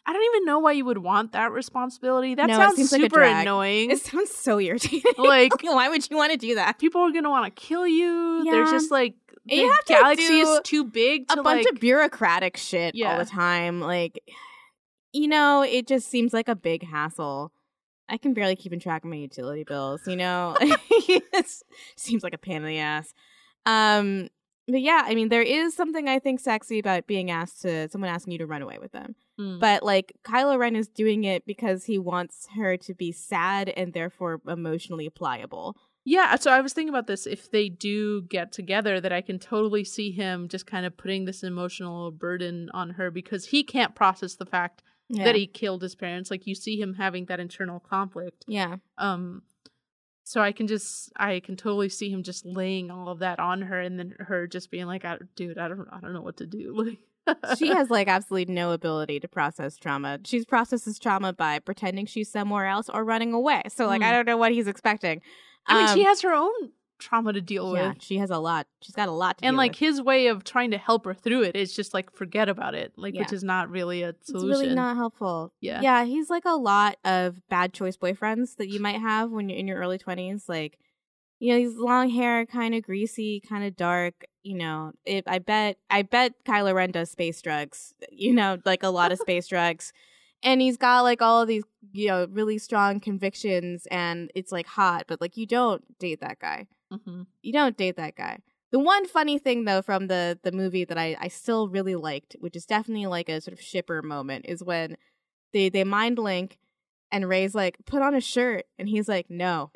I don't even know why you would want that responsibility. That No, it sounds seems like a super drag. annoying. It sounds so irritating. Like, why would you want to do that? people are gonna want to kill you. Yeah. There's just like the You have to galaxy do is too big to A bunch like, of bureaucratic shit all Yeah. the time. Like, you know, it just seems like a big hassle. I can barely keep in track of my utility bills, you know? It seems like a pain in the ass. Um, but yeah, I mean, there is something I think sexy about being asked to, someone asking you to run away with them. Mm. But like, Kylo Ren is doing it because he wants her to be sad and therefore emotionally pliable. Yeah, so I was thinking about this. If they do get together, that I can totally see him just kind of putting this emotional burden on her because he can't process the fact Yeah. that he killed his parents. Like, you see him having that internal conflict. Yeah. Um, so I can just, I can totally see him just laying all of that on her, and then her just being like, I, "Dude, I don't, I don't know what to do." Like, She has like absolutely no ability to process trauma. She processes trauma by pretending she's somewhere else or running away. So like, Mm. I don't know what he's expecting. I mean, she Um, has her own trauma to deal Yeah, with. she has a lot. She's got a lot to And deal like with. his way of trying to help her through it is just like forget about it, like Yeah. which is not really a It's solution. really not helpful. Yeah. Yeah, he's like a lot of bad choice boyfriends that you might have when you're in your early twenties. Like, you know, he's long hair, kind of greasy, kind of dark. You know, if I bet, I bet Kylo Ren does space drugs. You know, like a lot of space drugs, and he's got like all of these, you know, really strong convictions, and it's like hot. But like, you don't date that guy. hmm You don't date that guy. The one funny thing though from the the movie that I I still really liked, which is definitely like a sort of shipper moment, is when they they mind link, and Rey's like, put on a shirt, and he's like, no.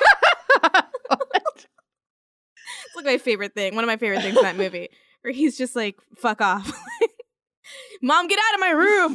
It's like my favorite thing. One of my favorite things in that movie, where he's just like, fuck off. Mom, get out of my room.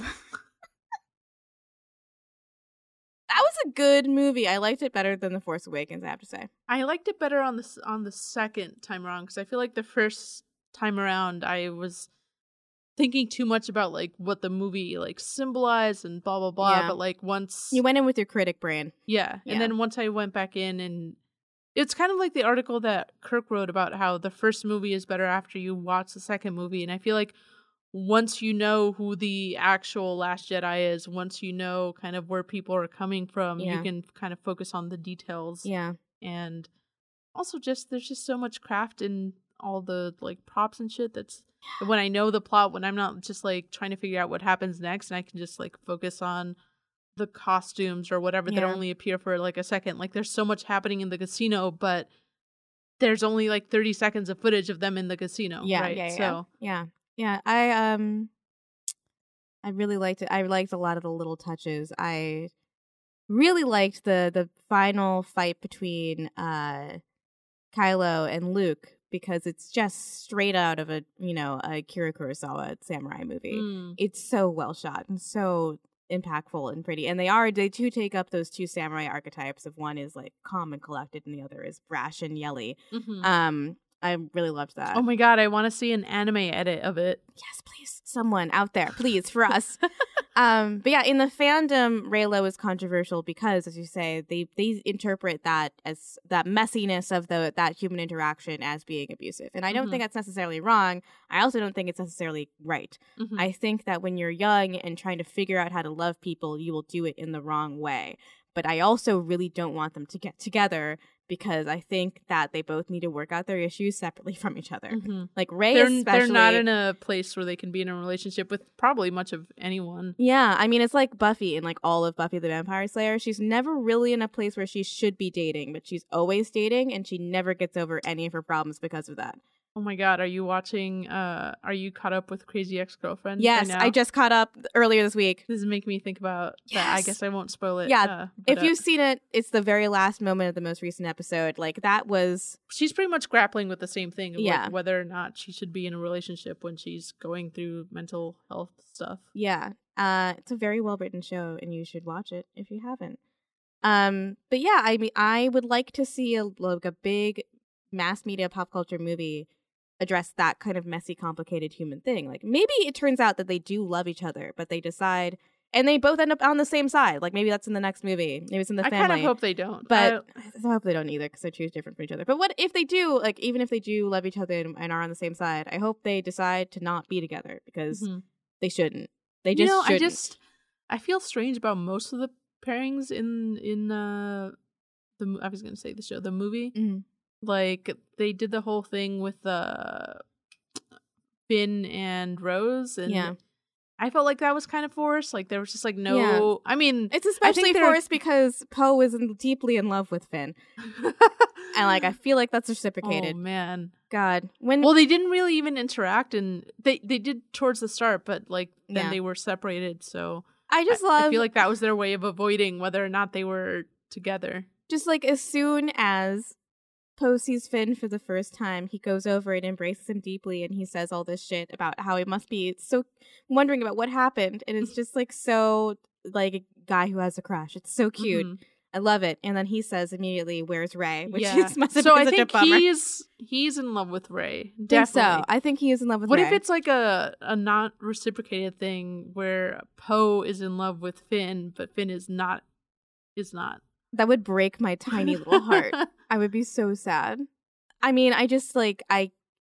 That was a good movie. I liked it better than The Force Awakens, I have to say. I liked it better on the s- on the second time around because I feel like the first time around I was thinking too much about like what the movie like symbolized and blah blah blah. Yeah. But like once You went in with your critic brain. yeah, Yeah. and then once I went back in, and it's kind of like the article that Kirk wrote about how the first movie is better after you watch the second movie, and I feel like once you know who the actual Last Jedi is, once you know kind of where people are coming from, Yeah. you can kind of focus on the details. Yeah. And also just there's just so much craft in all the like props and shit that's when I know the plot, when I'm not just like trying to figure out what happens next, and I can just like focus on the costumes or whatever that Yeah. only appear for like a second. Like there's so much happening in the casino, but there's only like thirty seconds of footage of them in the casino. Yeah, right? yeah, yeah. So Yeah. Yeah. I um I really liked it. I liked a lot of the little touches. I really liked the the final fight between uh Kylo and Luke because it's just straight out of a, you know, a Akira Kurosawa samurai movie. mm, It's so well shot and so impactful and pretty. And they are they do take up those two samurai archetypes of one is like calm and collected and the other is brash and yelly. mhm. Um I really loved that. oh my god, I want to see an anime edit of it. Yes, please. Someone out there, please, for us. um, but yeah, in the fandom, Reylo is controversial because, as you say, they they interpret that as that messiness of the that human interaction as being abusive. And I don't Mhm. think that's necessarily wrong. I also don't think it's necessarily right. Mhm. I think that when you're young and trying to figure out how to love people, you will do it in the wrong way. But I also really don't want them to get together because I think that they both need to work out their issues separately from each other. Mhm. Like Rey, They're, especially, they're not in a place where they can be in a relationship with probably much of anyone. Yeah, I mean, it's like Buffy and like all of Buffy the Vampire Slayer. She's never really in a place where she should be dating, but she's always dating and she never gets over any of her problems because of that. Oh my god, are you watching, uh, are you caught up with Crazy Ex-Girlfriend? Yes, right now? I just caught up earlier this week. This is making me think about that. I Yes. guess I won't spoil it. Yeah, uh, but, If uh, you've seen it, it's the very last moment of the most recent episode. Like, that was, she's pretty much grappling with the same thing of Yeah. like whether or not she should be in a relationship when she's going through mental health stuff. yeah. Uh, it's a very well written show and you should watch it if you haven't. Um, but yeah, I mean, I would like to see a, like a big mass media pop culture movie address that kind of messy, complicated human thing. Like maybe it turns out that they do love each other, but they decide and they both end up on the same side. Like maybe that's in the next movie. Maybe it's in the I family. kind of hope they don't. but I- I hope they don't either because they're too different from each other. But what if they do? Like even if they do love each other and, and are on the same side, I hope they decide to not be together because Mhm. they shouldn't. They you just know, shouldn't. I just I feel strange about most of the pairings in in uh the I was gonna say the show, the movie. Mm. Like they did the whole thing with uh Finn and Rose, and Yeah. I felt like that was kind of forced. Like there was just like no. Yeah. I mean, It's especially they're- forced because Poe is in, deeply in love with Finn, and like I feel like that's reciprocated. Oh man. God, when Well, they didn't really even interact, and they they did towards the start, but like then Yeah. they were separated. So I just I, love, I feel like that was their way of avoiding whether or not they were together. just like as soon as Poe sees Finn for the first time, he goes over and embraces him deeply, and he says all this shit about how he must be so wondering about what happened, and it's just like so like a guy who has a crush. It's so cute. Mhm. I love it. And then he says immediately, "Where's Ray?" Which Yeah. is, must have So been I such a think bummer. he's he's in love with Ray. I think Definitely. so. I think he is in love with What Ray. if it's like a a not reciprocated thing where Poe is in love with Finn, but Finn is not is not. That would break my tiny little heart. I would be so sad. I mean, I just like I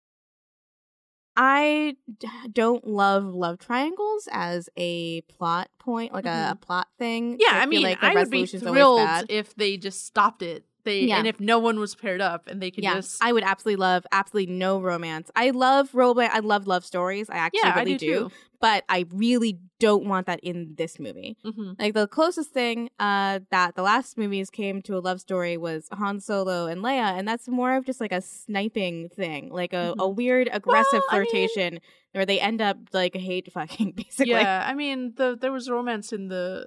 I d- don't love love triangles as a plot point, like a, a plot thing. Yeah, I, I feel mean, like the I would be resolution's always thrilled bad. if they just stopped it. They Yeah. and if no one was paired up and they could Yeah, just I would absolutely love absolutely no romance. I love romance. I love love stories. I actually yeah, really I do, too. but I really don't want that in this movie. Mhm. Like the closest thing uh, that the last movies came to a love story was Han Solo and Leia, and that's more of just like a sniping thing, like a, a Mhm. weird aggressive Well, I mean- flirtation where they end up like hate fucking basically. Yeah, I mean, the there was romance in the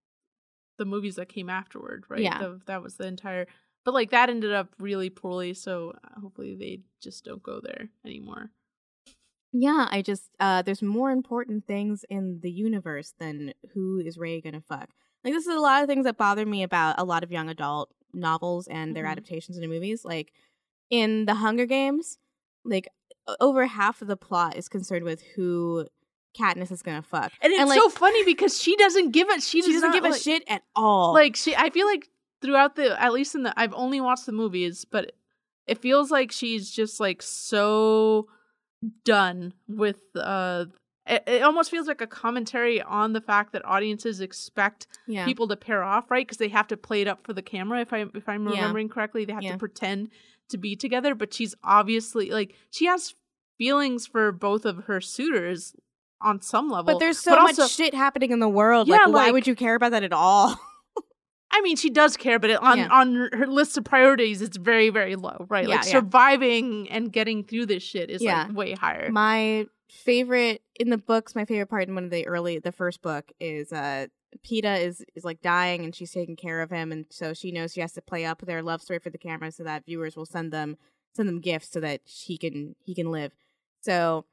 the movies that came afterward, right? Yeah. The, that was the entire. But like that ended up really poorly, so hopefully they just don't go there anymore. Yeah, I just uh, there's more important things in the universe than who is Rey gonna fuck. Like this is a lot of things that bother me about a lot of young adult novels and their Mhm. adaptations into movies. Like in the Hunger Games, like o- over half of the plot is concerned with who Katniss is gonna fuck, And it's like, so funny because she doesn't give it. She, she doesn't not, give a like, shit at all. Like she, I feel like throughout the, at least in the, I've only watched the movies, but it feels like she's just like so done with. uh It, it almost feels like a commentary on the fact that audiences expect yeah, people to pair off, right? Because they have to play it up for the camera. If I if I'm Yeah. remembering correctly, they have Yeah. to pretend to be together. But she's obviously like she has feelings for both of her suitors on some level. but there's so but much also- shit happening in the world. Yeah, like, why like- would you care about that at all? I mean, she does care, but it, on Yeah. on her, her list of priorities, it's very very low, right? Yeah, like yeah. surviving and getting through this shit is Yeah. like way higher. My favorite in the books, my favorite part in one of the early, the first book is uh, Peeta is is like dying and she's taking care of him, and so she knows she has to play up their love story for the camera so that viewers will send them send them gifts so that he can he can live. So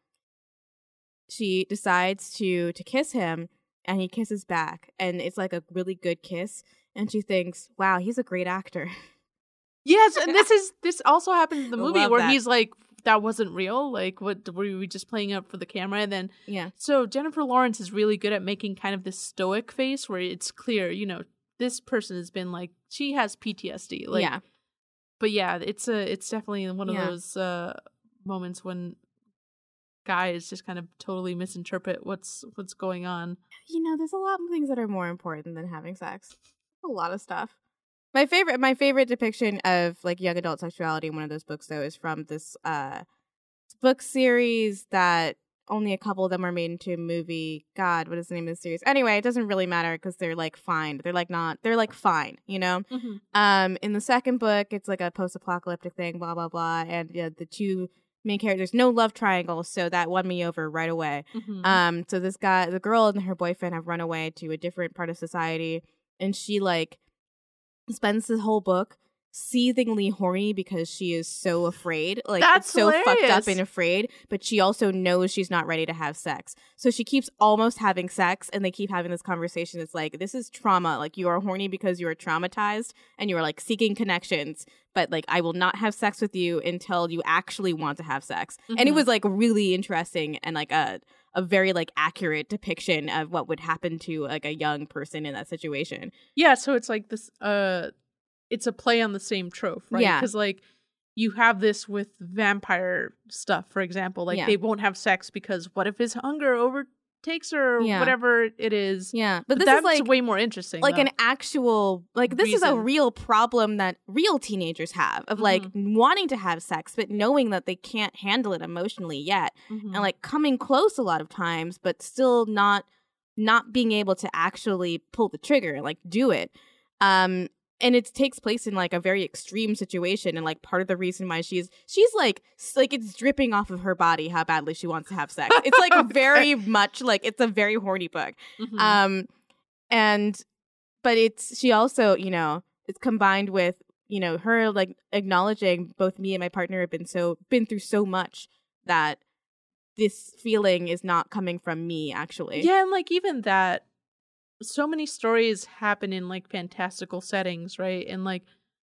she decides to to kiss him, and he kisses back, and it's like a really good kiss. And she thinks, "Wow, he's a great actor." Yes, and this is this also happens in the movie Love where that. he's like, "That wasn't real. Like, what were we just playing up for the camera?" And then Yeah, so Jennifer Lawrence is really good at making kind of this stoic face where it's clear, you know, this person has been like she has P T S D. Like, yeah. but yeah, it's a it's definitely one of Yeah. those uh, moments when guys just kind of totally misinterpret what's what's going on. You know, there's a lot of things that are more important than having sex. A lot of stuff. My favorite, my favorite depiction of like young adult sexuality in one of those books, though, is from this uh, book series that only a couple of them are made into a movie. God, what is the name of the series? Anyway, it doesn't really matter because they're like fine. They're like not. They're like fine. You know. Um, in the second book, it's like a post-apocalyptic thing. Blah blah blah, and yeah, the two main characters, no love triangle, so that won me over right away. Mhm. Um, so this guy, the girl and her boyfriend have run away to a different part of society, and she like spends the whole book seethingly horny because she is so afraid, like That's so fucked up hilarious. and afraid, but she also knows she's not ready to have sex. So she keeps almost having sex, and they keep having this conversation. It's like, this is trauma. Like, you are horny because you are traumatized and you are like seeking connections, but like, I will not have sex with you until you actually want to have sex. And it Mhm. was like really interesting and like a a very like accurate depiction of what would happen to like a young person in that situation. Yeah, so it's like this uh it's a play on the same trope, right? Yeah. Because like you have this with vampire stuff, for example. Like Yeah. they won't have sex because what if his hunger over takes or Yeah. whatever it is. Yeah, But, but this that's is like way more interesting. like though. an actual like this is a Reason. real problem that real teenagers have of like wanting to have sex but knowing that they can't handle it emotionally yet Mhm. and like coming close a lot of times but still not not being able to actually pull the trigger and like do it. Um and it takes place in like a very extreme situation, and like part of the reason why she's she's like s- like it's dripping off of her body how badly she wants to have sex. It's like Okay. very much like it's a very horny book. Mhm. Um and but it's she also, you know, it's combined with, you know, her like acknowledging both me and my partner have been so been through so much that this feeling is not coming from me actually. Yeah, and like even that, so many stories happen in like fantastical settings, right? And like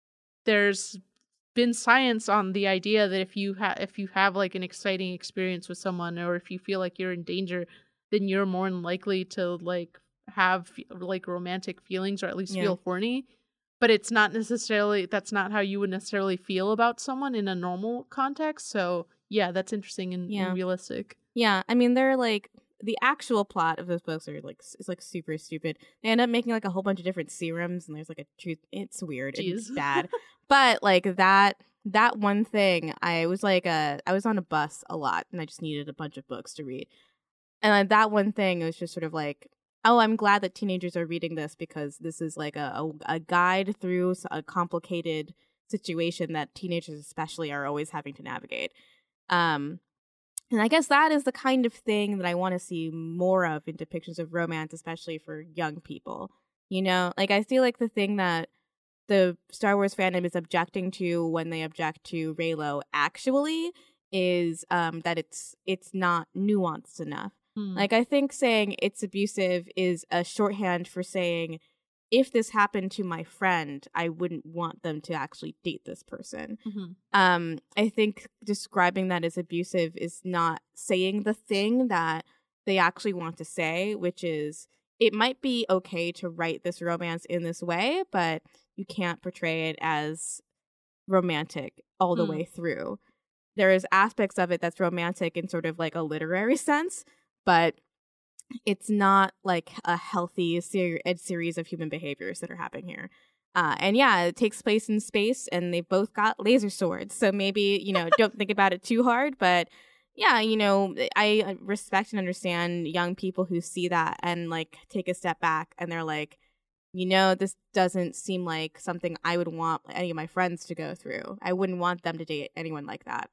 there's been science on the idea that if you have if you have like an exciting experience with someone, or if you feel like you're in danger, then you're more than likely to like have like romantic feelings, or at least Yeah. feel horny. But it's not necessarily that's not how you would necessarily feel about someone in a normal context. So yeah, that's interesting and, Yeah. and realistic. Yeah, I mean they're like the actual plot of those books are like s- it's like super stupid. They end up making like a whole bunch of different serums, and there's like a truth. It's weird. It's Jeez. bad. But like that that one thing, I was like a I was on a bus a lot, and I just needed a bunch of books to read. And like, that one thing was just sort of like, oh, I'm glad that teenagers are reading this because this is like a a, a guide through s- a complicated situation that teenagers especially are always having to navigate. Um. And I guess that is the kind of thing that I want to see more of in depictions of romance, especially for young people. You know, like I feel like the thing that the Star Wars fandom is objecting to when they object to Reylo actually is um, that it's it's not nuanced enough. Hmm. Like I think saying it's abusive is a shorthand for saying if this happened to my friend, I wouldn't want them to actually date this person. Mhm. Um, I think describing that as abusive is not saying the thing that they actually want to say, which is it might be okay to write this romance in this way, but you can't portray it as romantic all the Hmm. way through. There is aspects of it that's romantic in sort of like a literary sense, but it's not like a healthy ser- ed series of human behaviors that are happening here. Uh, and yeah, it takes place in space, and they've both got laser swords. So maybe, you know, don't think about it too hard. But yeah, you know, I respect and understand young people who see that and like take a step back and they're like, you know, this doesn't seem like something I would want any of my friends to go through. I wouldn't want them to date anyone like that.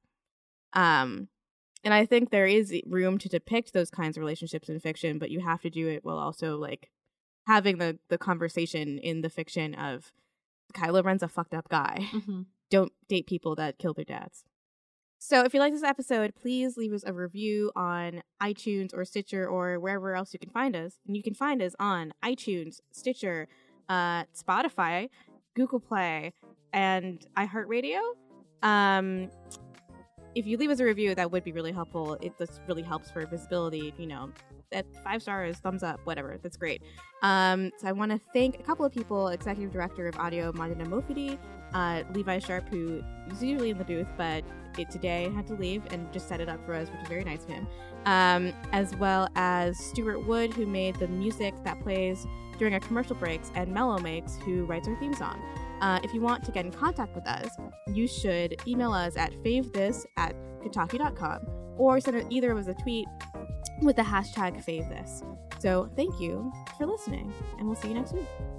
Um, and I think there is room to depict those kinds of relationships in fiction, but you have to do it while also like having the, the conversation in the fiction of Kylo Ren's a fucked up guy. Mhm. Don't date people that kill their dads. So if you like this episode, please leave us a review on iTunes or Stitcher or wherever else you can find us. And you can find us on iTunes, Stitcher, uh, Spotify, Google Play, and iHeartRadio. Um, if you leave us a review, that would be really helpful. It just really helps for visibility, you know, at five stars, thumbs up, whatever. That's great. Um, so I want to thank a couple of people, Executive Director of Audio, Madina Mofidi, uh, Levi Sharp, who is usually in the booth, but it today had to leave and just set it up for us, which is very nice of him. Um, as well as Stuart Wood, who made the music that plays during our commercial breaks, and Mellow Makes, who writes our theme song. Uh, if you want to get in contact with us, you should email us at favethis at kotaku dot com or send either of us a tweet with the hashtag favethis. So thank you for listening, and we'll see you next week.